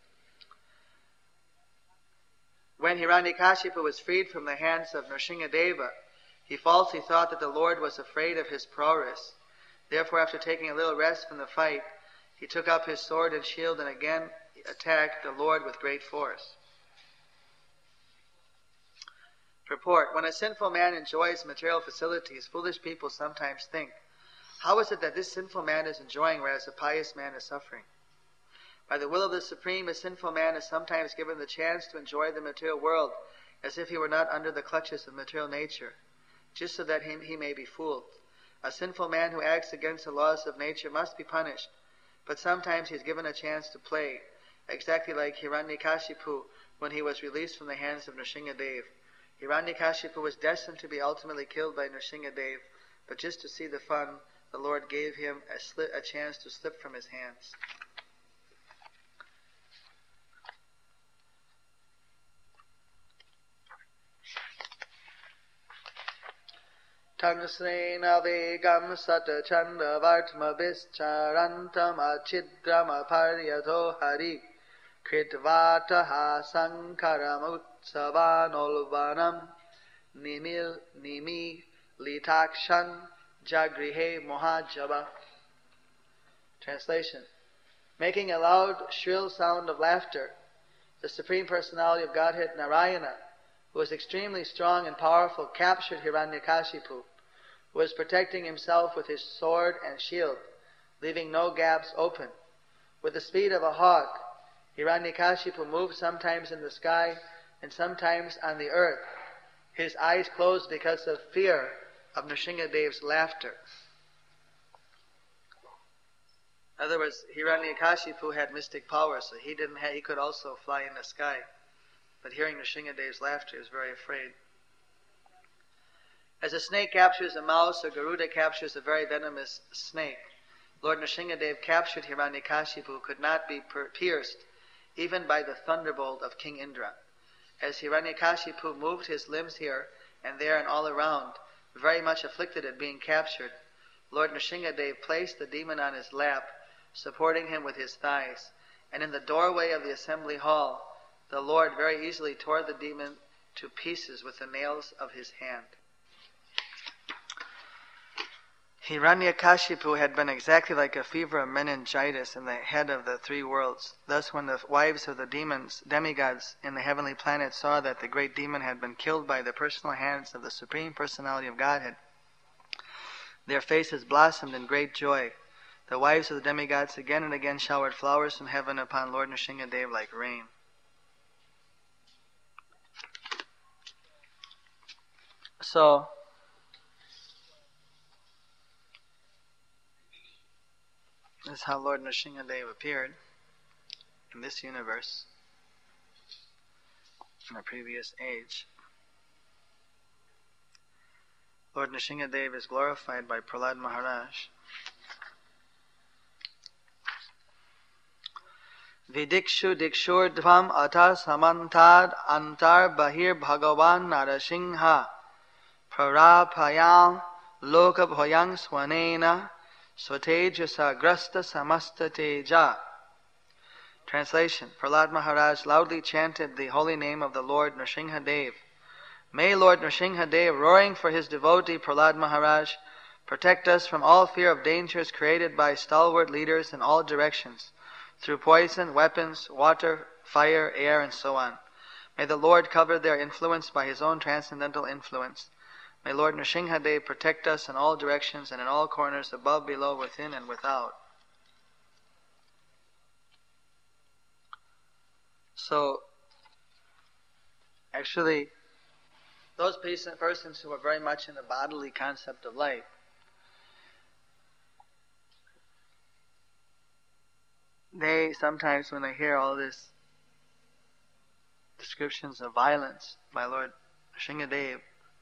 When Hiranyakashipu was freed from the hands of Nrsingadeva, he falsely thought that the Lord was afraid of his prowess. Therefore, after taking a little rest from the fight, he took up his sword and shield and again attacked the Lord with great force. Purport: when a sinful man enjoys material facilities, foolish people sometimes think, how is it that this sinful man is enjoying whereas a pious man is suffering? By the will of the Supreme, a sinful man is sometimes given the chance to enjoy the material world as if he were not under the clutches of material nature, just so that he, he may be fooled. A sinful man who acts against the laws of nature must be punished, but sometimes he is given a chance to play, exactly like Hiranyakashipu when he was released from the hands of Nrsingadeva. Hiranyakashipu was destined to be ultimately killed by Nrsingadeva, but just to see the fun, the Lord gave him a, sli- a chance to slip from his hands. Tangsrena vegam satachanda vartma vischarantam achidrama paryato hari kritvataha sankaram utsavanolvanam nimil nimi litakshan jagrihe mohajaba. Translation: making a loud, shrill sound of laughter, the Supreme Personality of Godhead Narayana, who was extremely strong and powerful, captured Hiranyakashipu, who was protecting himself with his sword and shield, leaving no gaps open. With the speed of a hawk, Hiranyakashipu moved sometimes in the sky and sometimes on the earth, his eyes closed because of fear of Nrsingadeva's laughter. In other words, Hiranyakashipu had mystic power, so he didn't have, he could also fly in the sky. But hearing Nrsingadeva's laughter, he was very afraid. As a snake captures a mouse, or Garuda captures a very venomous snake, Lord Nrsingadeva captured Hiranyakashipu, who could not be per- pierced even by the thunderbolt of King Indra. As Hiranyakashipu moved his limbs here and there and all around, very much afflicted at being captured, Lord Nrsingadeva placed the demon on his lap, supporting him with his thighs, and in the doorway of the assembly hall, the Lord very easily tore the demon to pieces with the nails of his hand. Hiranyakashipu had been exactly like a fever of meningitis in the head of the three worlds. Thus, when the wives of the demons, demigods in the heavenly planets saw that the great demon had been killed by the personal hands of the Supreme Personality of Godhead, their faces blossomed in great joy. The wives of the demigods again and again showered flowers from heaven upon Lord Nrsingadeva like rain. So, this is how Lord Nrsingadeva appeared in this universe. in a previous age. Lord Nrsingadev is glorified by Prahlad Maharaj. Vidikshu dikshurdvam atha samantad antar bahir bhagavan narasingha prarapayam lokabhoyang swanena swatejasa grasta samasta teja. Translation. Prahlad Maharaj loudly chanted the holy name of the Lord Nrsingadev. May Lord Nrsingadev, roaring for his devotee Prahlad Maharaj, protect us from all fear of dangers created by stalwart leaders in all directions, through poison, weapons, water, fire, air, and so on. May the Lord cover their influence by his own transcendental influence. May Lord Nrsingadev protect us in all directions and in all corners, above, below, within, and without. So, actually, those persons who are very much in the bodily concept of life, they sometimes, when they hear all this descriptions of violence by Lord Nrsingadev,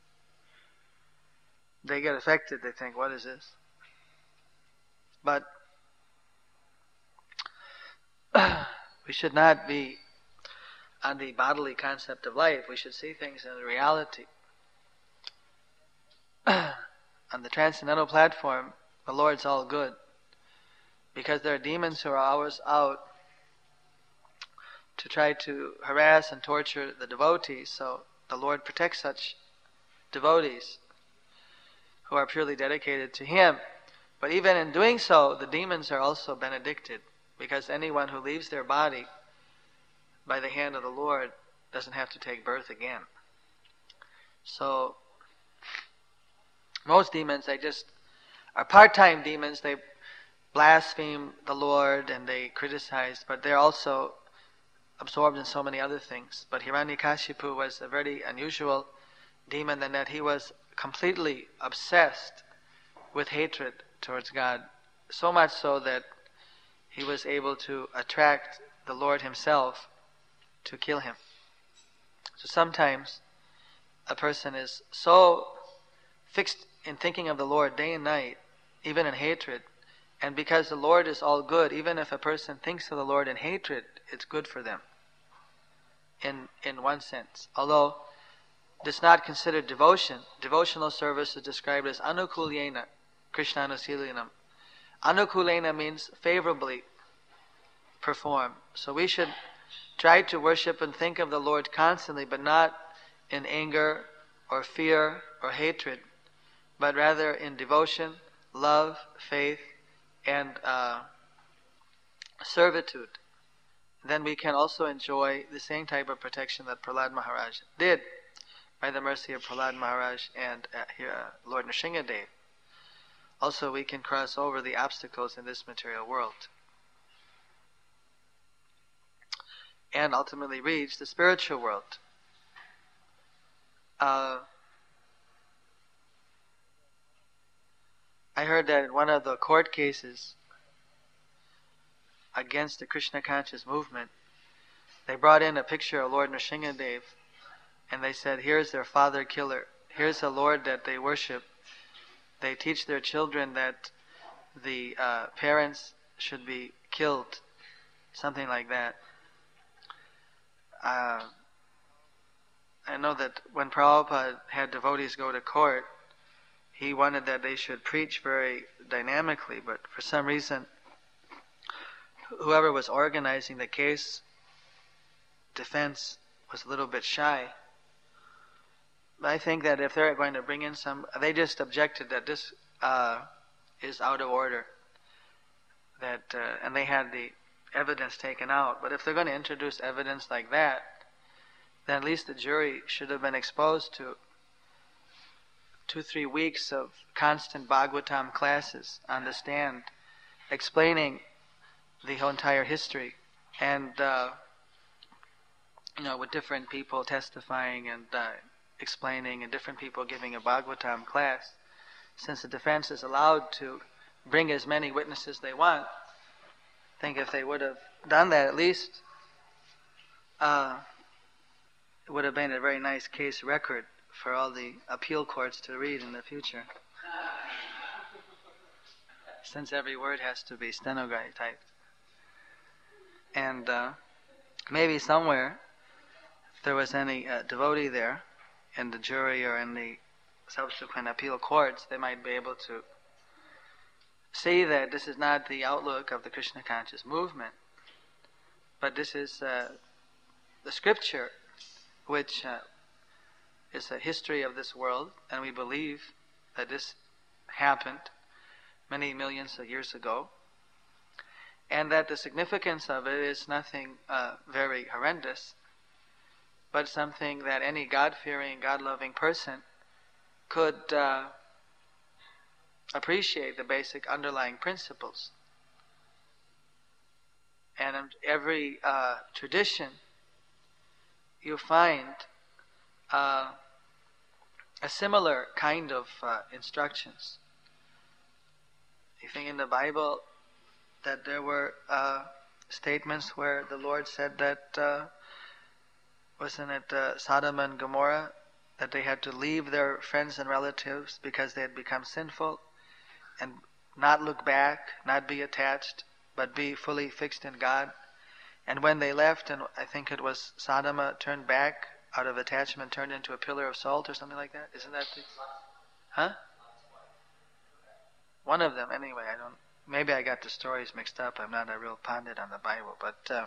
they get affected. They think, what is this? But we should not be on the bodily concept of life. We should see things in reality. On the transcendental platform, the Lord's all good. Because there are demons who are always out to try to harass and torture the devotees, so the Lord protects such devotees who are purely dedicated to Him. But even in doing so, the demons are also benedicted, because anyone who leaves their body by the hand of the Lord doesn't have to take birth again. So, most demons, they just are part-time demons. They blaspheme the Lord and they criticize, but they're also absorbed in so many other things. But Hiranyakashipu was a very unusual demon in that he was completely obsessed with hatred towards God, so much so that he was able to attract the Lord Himself to kill him. So sometimes a person is so fixed in thinking of the Lord day and night, even in hatred, and because the Lord is all good, even if a person thinks of the Lord in hatred, it's good for them, in in one sense. Although it's not considered devotion. Devotional service is described as anukulyena krishnanusilianam. Anukulena means favorably perform. So we should try to worship and think of the Lord constantly, but not in anger or fear or hatred, but rather in devotion, love, faith, and uh, servitude. Then we can also enjoy the same type of protection that Prahlad Maharaj did by the mercy of Prahlad Maharaj and uh, here, uh, Lord Nrsingadev. Also, we can cross over the obstacles in this material world and ultimately reach the spiritual world. Uh, I heard that in one of the court cases against the Krishna conscious movement, they brought in a picture of Lord Nrsingadev, and they said, here's their father killer. Here's a Lord that they worship. They teach their children that the uh, parents should be killed, something like that. Uh, I know that when Prabhupada had devotees go to court, he wanted that they should preach very dynamically, but for some reason, whoever was organizing the case, defense, was a little bit shy. But I think that if they're going to bring in some, they just objected that this uh, is out of order, that uh, and they had the evidence taken out. But if they're going to introduce evidence like that, then at least the jury should have been exposed to two, three weeks of constant Bhagavatam classes on the stand, explaining the whole entire history, and uh, you know, with different people testifying and uh, explaining, and different people giving a Bhagavatam class. Since the defense is allowed to bring as many witnesses they want, I think if they would have done that, at least uh, it would have been a very nice case record for all the appeal courts to read in the future. Since every word has to be stenographed typed. And uh, maybe somewhere, if there was any uh, devotee there in the jury or in the subsequent appeal courts, they might be able to see that this is not the outlook of the Krishna conscious movement, but this is uh, the scripture, which uh, is a history of this world, and we believe that this happened many millions of years ago, and that the significance of it is nothing uh, very horrendous, but something that any God-fearing, God-loving person could uh, appreciate the basic underlying principles. And in every uh, tradition, you find uh, a similar kind of uh, instructions. You think in the Bible that there were uh, statements where the Lord said that, uh, wasn't it uh, Sodom and Gomorrah, that they had to leave their friends and relatives because they had become sinful, and not look back, not be attached, but be fully fixed in God. And when they left, and I think it was Sodom turned back out of attachment, turned into a pillar of salt or something like that. Isn't that the... Huh? One of them, anyway. I don't. Maybe I got the stories mixed up. I'm not a real pundit on the Bible, but uh,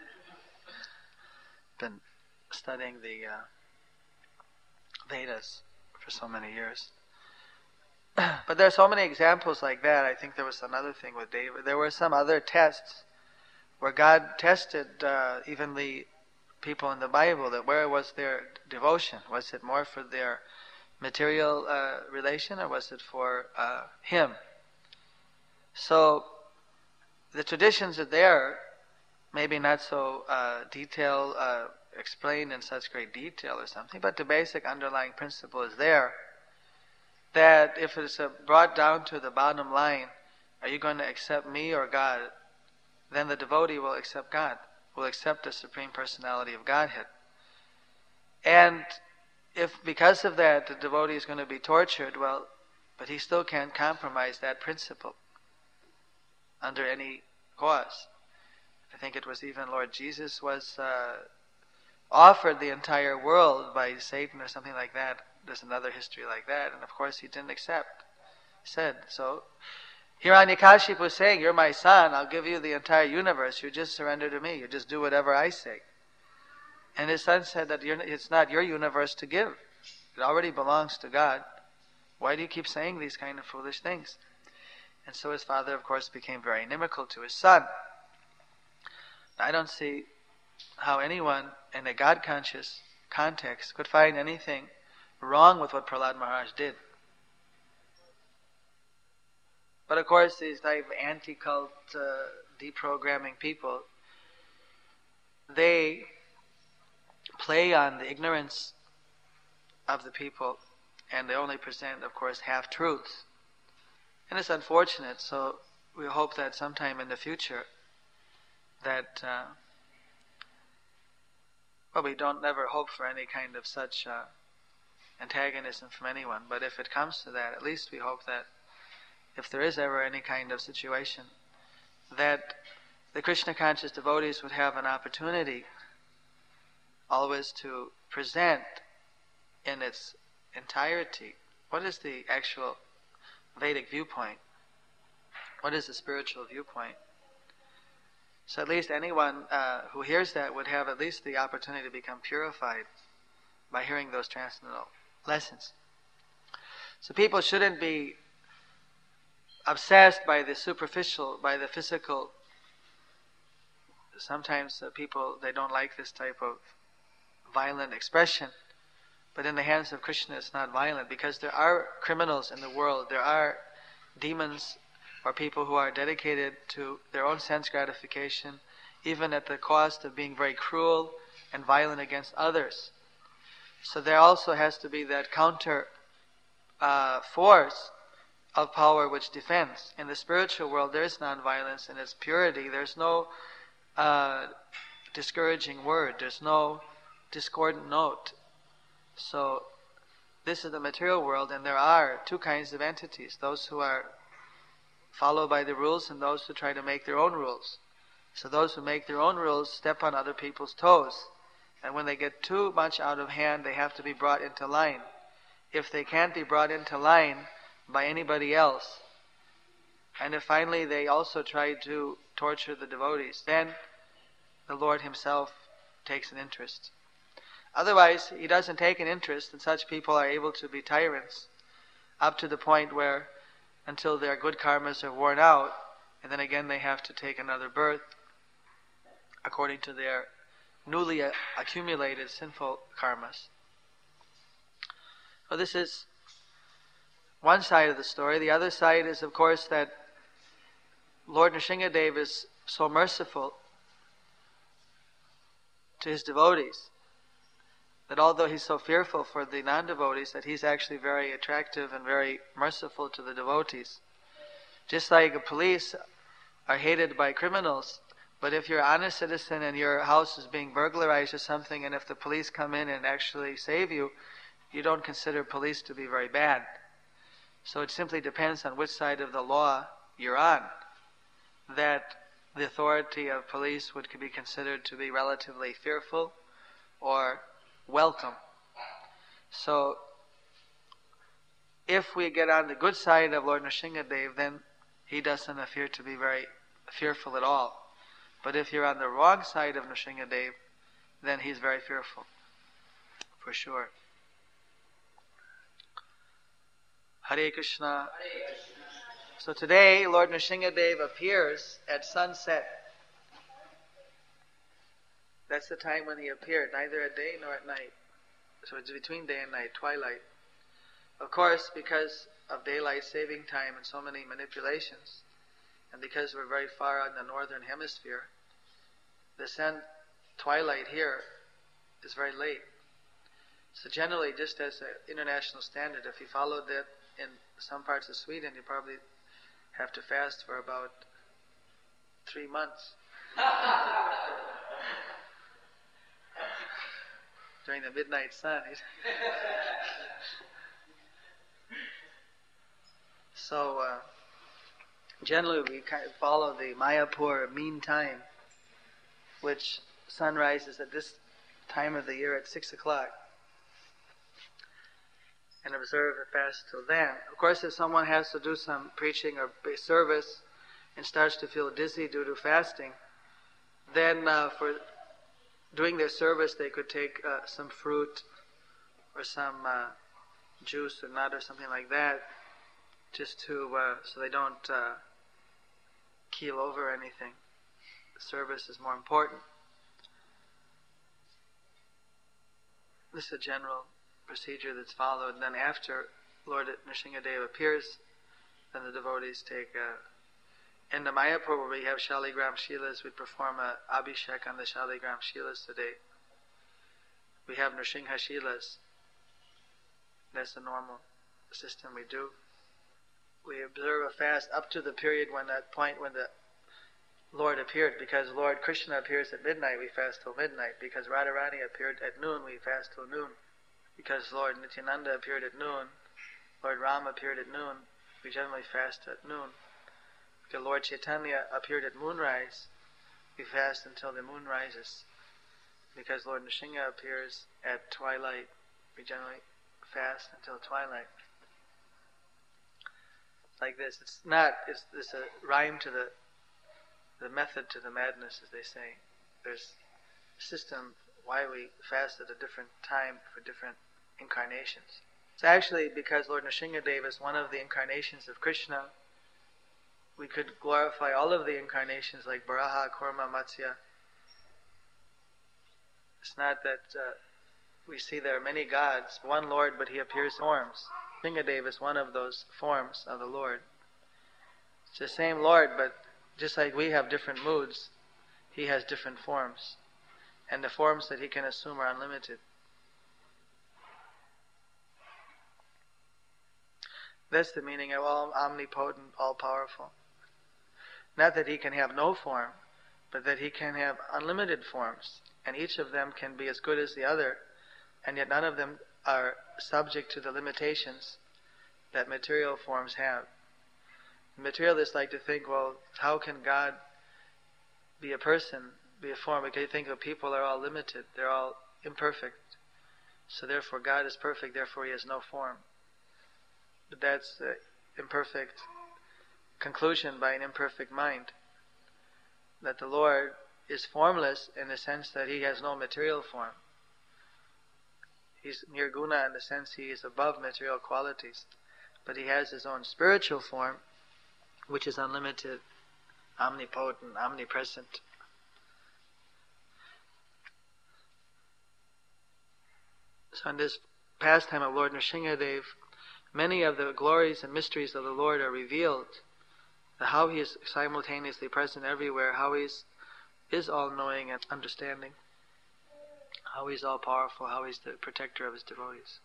been studying the uh, Vedas for so many years. But there are so many examples like that. I think there was another thing with David. There were some other tests where God tested uh, even the people in the Bible, that where was their devotion? Was it more for their material uh, relation, or was it for uh, Him? So the traditions are there, maybe not so uh, detailed, uh, explained in such great detail or something, but the basic underlying principle is there, that if it's uh, brought down to the bottom line, are you going to accept me or God? Then the devotee will accept God, will accept the Supreme Personality of Godhead. And if because of that the devotee is going to be tortured, well, but he still can't compromise that principle under any cause. I think it was even Lord Jesus was uh, offered the entire world by Satan or something like that. There's another history like that, and of course he didn't accept. He said, so Hiranyakashipu was saying, you're my son, I'll give you the entire universe, you just surrender to me, you just do whatever I say. And his son said that you're, it's not your universe to give. It already belongs to God. Why do you keep saying these kind of foolish things? And so his father, of course, became very inimical to his son. I don't see how anyone in a God-conscious context could find anything wrong with what Prahlad Maharaj did. But of course, these type of anti-cult, uh, deprogramming people, they play on the ignorance of the people, and they only present, of course, half-truths. And it's unfortunate, so we hope that sometime in the future that, uh, well, we don't never hope for any kind of such uh, antagonism from anyone, but if it comes to that, at least we hope that if there is ever any kind of situation, that the Krishna conscious devotees would have an opportunity always to present in its entirety what is the actual Vedic viewpoint, what is the spiritual viewpoint. So at least anyone uh, who hears that would have at least the opportunity to become purified by hearing those transcendental lessons. So people shouldn't be obsessed by the superficial, by the physical. Sometimes uh, people, they don't like this type of violent expression, but in the hands of Krishna it's not violent, because there are criminals in the world, there are demons or people who are dedicated to their own sense gratification, even at the cost of being very cruel and violent against others. So there also has to be that counter uh, force of power which defends. In the spiritual world there is non-violence in its purity. There's no uh, discouraging word. There's no discordant note. So this is the material world, and there are two kinds of entities: those who are followed by the rules and those who try to make their own rules. So those who make their own rules step on other people's toes, and when they get too much out of hand, they have to be brought into line. If they can't be brought into line by anybody else, and if finally they also try to torture the devotees, then the Lord himself takes an interest. Otherwise, he doesn't take an interest, and such people are able to be tyrants up to the point where, until their good karmas are worn out, and then again they have to take another birth according to their newly accumulated sinful karmas. So this is one side of the story. The other side is, of course, that Lord Nrsingadev is so merciful to his devotees that although he's so fearful for the non-devotees, that he's actually very attractive and very merciful to the devotees. Just like the police are hated by criminals, but if you're an honest citizen and your house is being burglarized or something, and if the police come in and actually save you, you don't consider police to be very bad. So it simply depends on which side of the law you're on, that the authority of police would be considered to be relatively fearful or welcome. So if we get on the good side of Lord Nrsingadev, then he doesn't appear to be very fearful at all. But if you're on the wrong side of Nrsingadev, then he's very fearful, for sure. Hare Krishna. So today, Lord Nrsingadev appears at sunset. That's the time when he appeared, neither at day nor at night. So it's between day and night, twilight. Of course, because of daylight saving time and so many manipulations, and because we're very far out in the northern hemisphere, the sun twilight here is very late. So generally, just as an international standard, if you followed that in some parts of Sweden, you probably have to fast for about three months. During the midnight sun. So, uh, generally we kind of follow the Mayapur mean time, which sunrise is at this time of the year at six o'clock, and observe a fast till then. Of course, if someone has to do some preaching or service and starts to feel dizzy due to fasting, then uh, for doing their service they could take uh, some fruit or some uh, juice or nut or something like that, just to uh, so they don't uh, keel over anything. The service is more important. This is a general procedure that's followed. And then after Lord Nrsingadev appears, then the devotees take a... In the Mayapur, where we have Shaligram Shilas, we perform a Abhishek on the Shaligram Shilas today. We have Nrsimha Shilas. That's the normal system we do. We observe a fast up to the period when that point when the Lord appeared. Because Lord Krishna appears at midnight, we fast till midnight. Because Radharani appeared at noon, we fast till noon. Because Lord Nityananda appeared at noon, Lord Ram appeared at noon, we generally fast at noon. Because Lord Chaitanya appeared at moonrise, we fast until the moon rises. Because Lord Nrsimha appears at twilight, we generally fast until twilight. Like this. It's not, it's, it's a rhyme to the the method to the madness, as they say. There's a system why we fast at a different time for different incarnations. It's actually because Lord Nrsingadev is one of the incarnations of Krishna. We could glorify all of the incarnations like Varaha, Kurma, Matsya. It's not that uh, we see there are many gods, one Lord, but he appears in forms. Nrsingadev is one of those forms of the Lord. It's the same Lord, but just like we have different moods, he has different forms. And the forms that he can assume are unlimited. That's the meaning of all omnipotent, all-powerful. Not that he can have no form, but that he can have unlimited forms. and each of them can be as good as the other, and yet none of them are subject to the limitations that material forms have. Materialists like to think, well, how can God be a person, be a form? Because they think that people are all limited, they're all imperfect. So therefore God is perfect, therefore He has no form. But that's an imperfect conclusion by an imperfect mind. That the Lord is formless in the sense that He has no material form. He's nirguna in the sense He is above material qualities. But He has His own spiritual form, which is unlimited, omnipotent, omnipresent. So in this pastime of Lord Nrsingadev, many of the glories and mysteries of the Lord are revealed. How He is simultaneously present everywhere, how He is, is all-knowing and understanding, how He is all-powerful, how He is the protector of His devotees.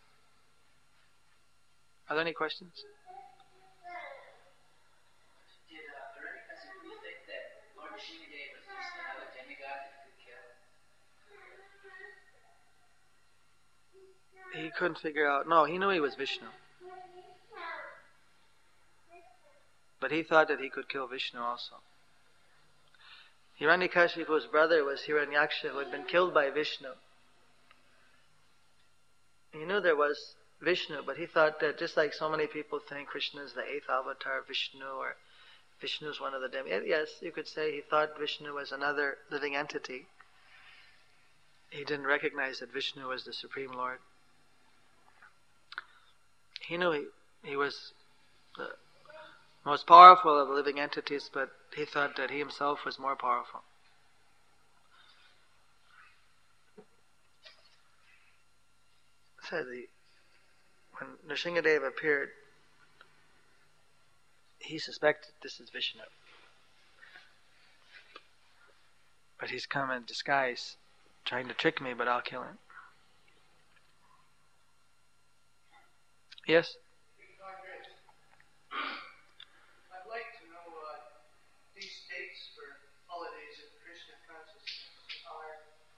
Are there any questions? Did uh, Veronica think that Lord Nrsingadev was just another demigod that could kill? He couldn't figure out. No, he knew he was Vishnu. But he thought that he could kill Vishnu also. Hiranyakashipu's brother was Hiranyaksha, who had been killed by Vishnu. He knew there was Vishnu, but he thought that just like so many people think Krishna is the eighth avatar of Vishnu, or Vishnu is one of the demigods. Yes, you could say he thought Vishnu was another living entity. He didn't recognize that Vishnu was the Supreme Lord. He knew he, he was the most powerful of living entities, but he thought that he himself was more powerful. So the, when Nrsingadev appeared, he suspected this is Vishnu. But he's come in disguise, trying to trick me, but I'll kill him. Yes? I'd like to know uh, these dates for holidays of Krishna consciousness. Are,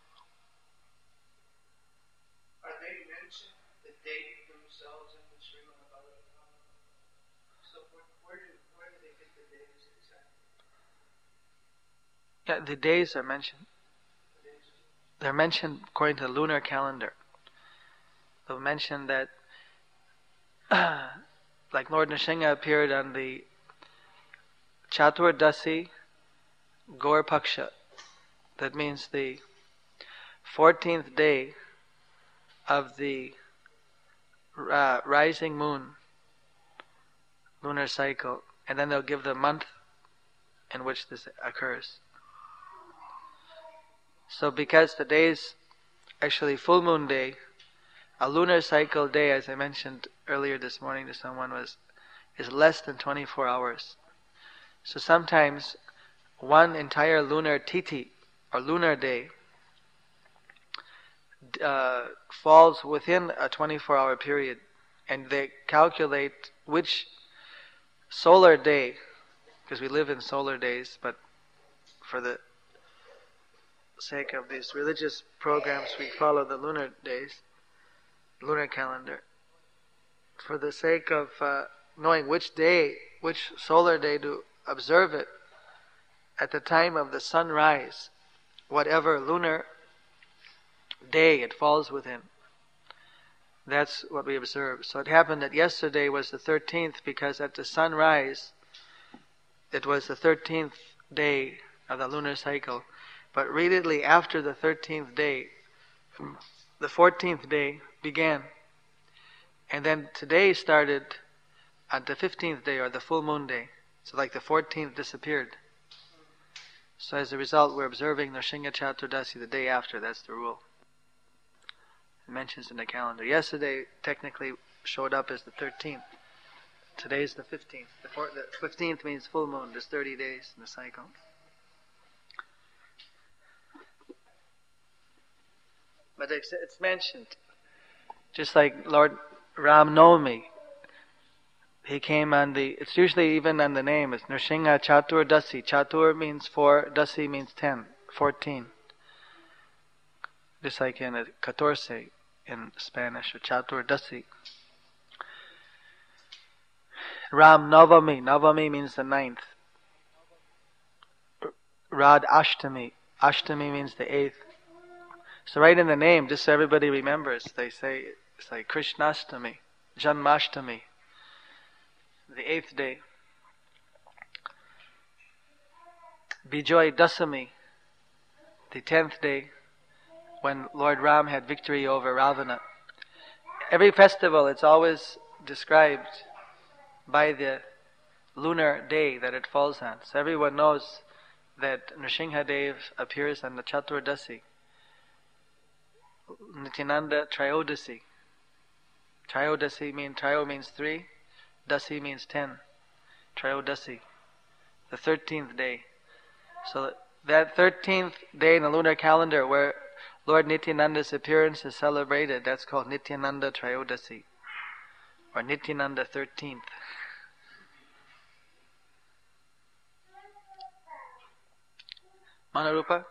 are they mentioned, the date themselves in the Srimad Bhagavatam? So where, where, do, where do they get the days exactly? Yeah, the days are mentioned. The days? They're mentioned according to the lunar calendar. They'll mention that like Lord Nrsinga appeared on the Chaturdasi Gaur Paksha. That means the fourteenth day of the uh, rising moon lunar cycle. And then they'll give the month in which this occurs. So because the day is actually full moon day, a lunar cycle day, as I mentioned earlier this morning to someone, was is less than twenty-four hours. So sometimes one entire lunar tithi, or lunar day, uh, falls within a twenty-four hour period, and they calculate which solar day, because we live in solar days, but for the sake of these religious programs we follow the lunar days, lunar calendar. For the sake of uh, knowing which day, which solar day to observe it, at the time of the sunrise, whatever lunar day it falls within, that's what we observe. So it happened that yesterday was the thirteenth, because at the sunrise it was the thirteenth day of the lunar cycle. But immediately after the thirteenth day, the fourteenth day began. And then today started at the fifteenth day, or the full moon day. So like the fourteenth disappeared. So as a result, we're observing Nrsinga Chaturdasi the day after. That's the rule. It mentions in the calendar. Yesterday technically showed up as the thirteenth. Today's the fifteenth. The, four, the fifteenth means full moon. There's thirty days in the cycle. But it's, it's mentioned. Just like Lord Ram Navami, he came on the, it's usually even on the name, it's Nrsinga Chatur Dasi. Chatur means four, Dasi means ten, fourteen. just like in a catorce in Spanish, or Chaturdasi. Ram Navami, Navami means the ninth. Rad Ashtami, Ashtami means the eighth. So right in the name, just so everybody remembers, they say it's like Krishnastami, Janmashtami, the eighth day. Bijoy Dasami, the tenth day, when Lord Ram had victory over Ravana. Every festival, it's always described by the lunar day that it falls on. So everyone knows that Nrsimhadev appears on the Chaturdasi, Nityananda Trayodasi. Trayodasi means, Trayo means three, Dasi means ten. Trayodasi, the thirteenth day. So that thirteenth day in the lunar calendar where Lord Nityananda's appearance is celebrated, that's called Nityananda Trayodasi, or Nityananda thirteenth. Manarupa?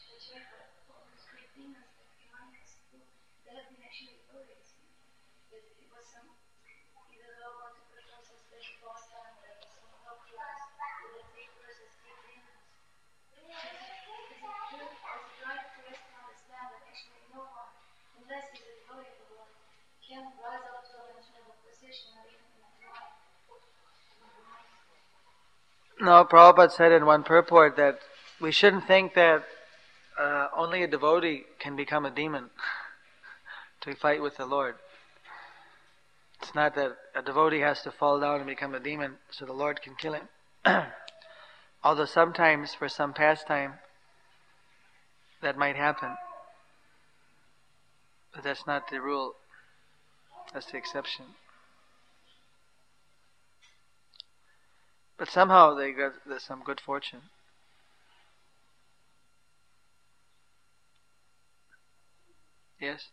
No, Prabhupada said in one purport that we shouldn't think that uh, only a devotee can become a demon to fight with the Lord. It's not that a devotee has to fall down and become a demon so the Lord can kill him. Although sometimes for some pastime that might happen. But that's not the rule. That's the exception. But somehow they got there's some good fortune. Yes?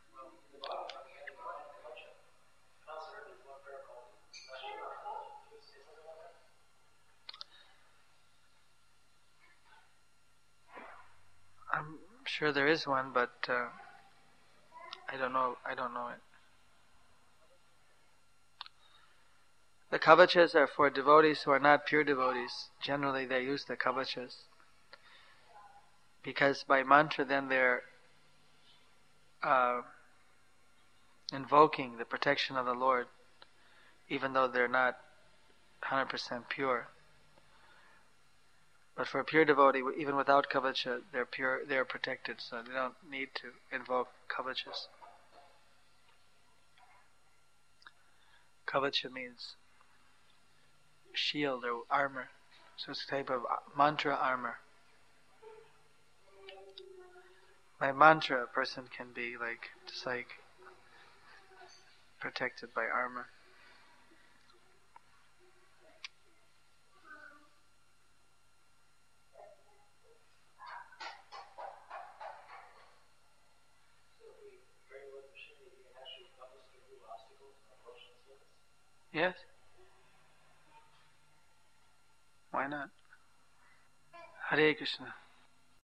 I'm sure there is one, but uh, I don't know. I don't know it. The kavachas are for devotees who are not pure devotees. Generally, they use the kavachas because by mantra, then they're uh, invoking the protection of the Lord, even though they're not one hundred percent pure. But for a pure devotee, even without kavacha, they're pure. They're protected, so they don't need to invoke kavachas. Kavacha means shield or armor, so it's a type of mantra armor. By mantra, a person can be like just like protected by armor. Yes. Why not? Hare Krishna.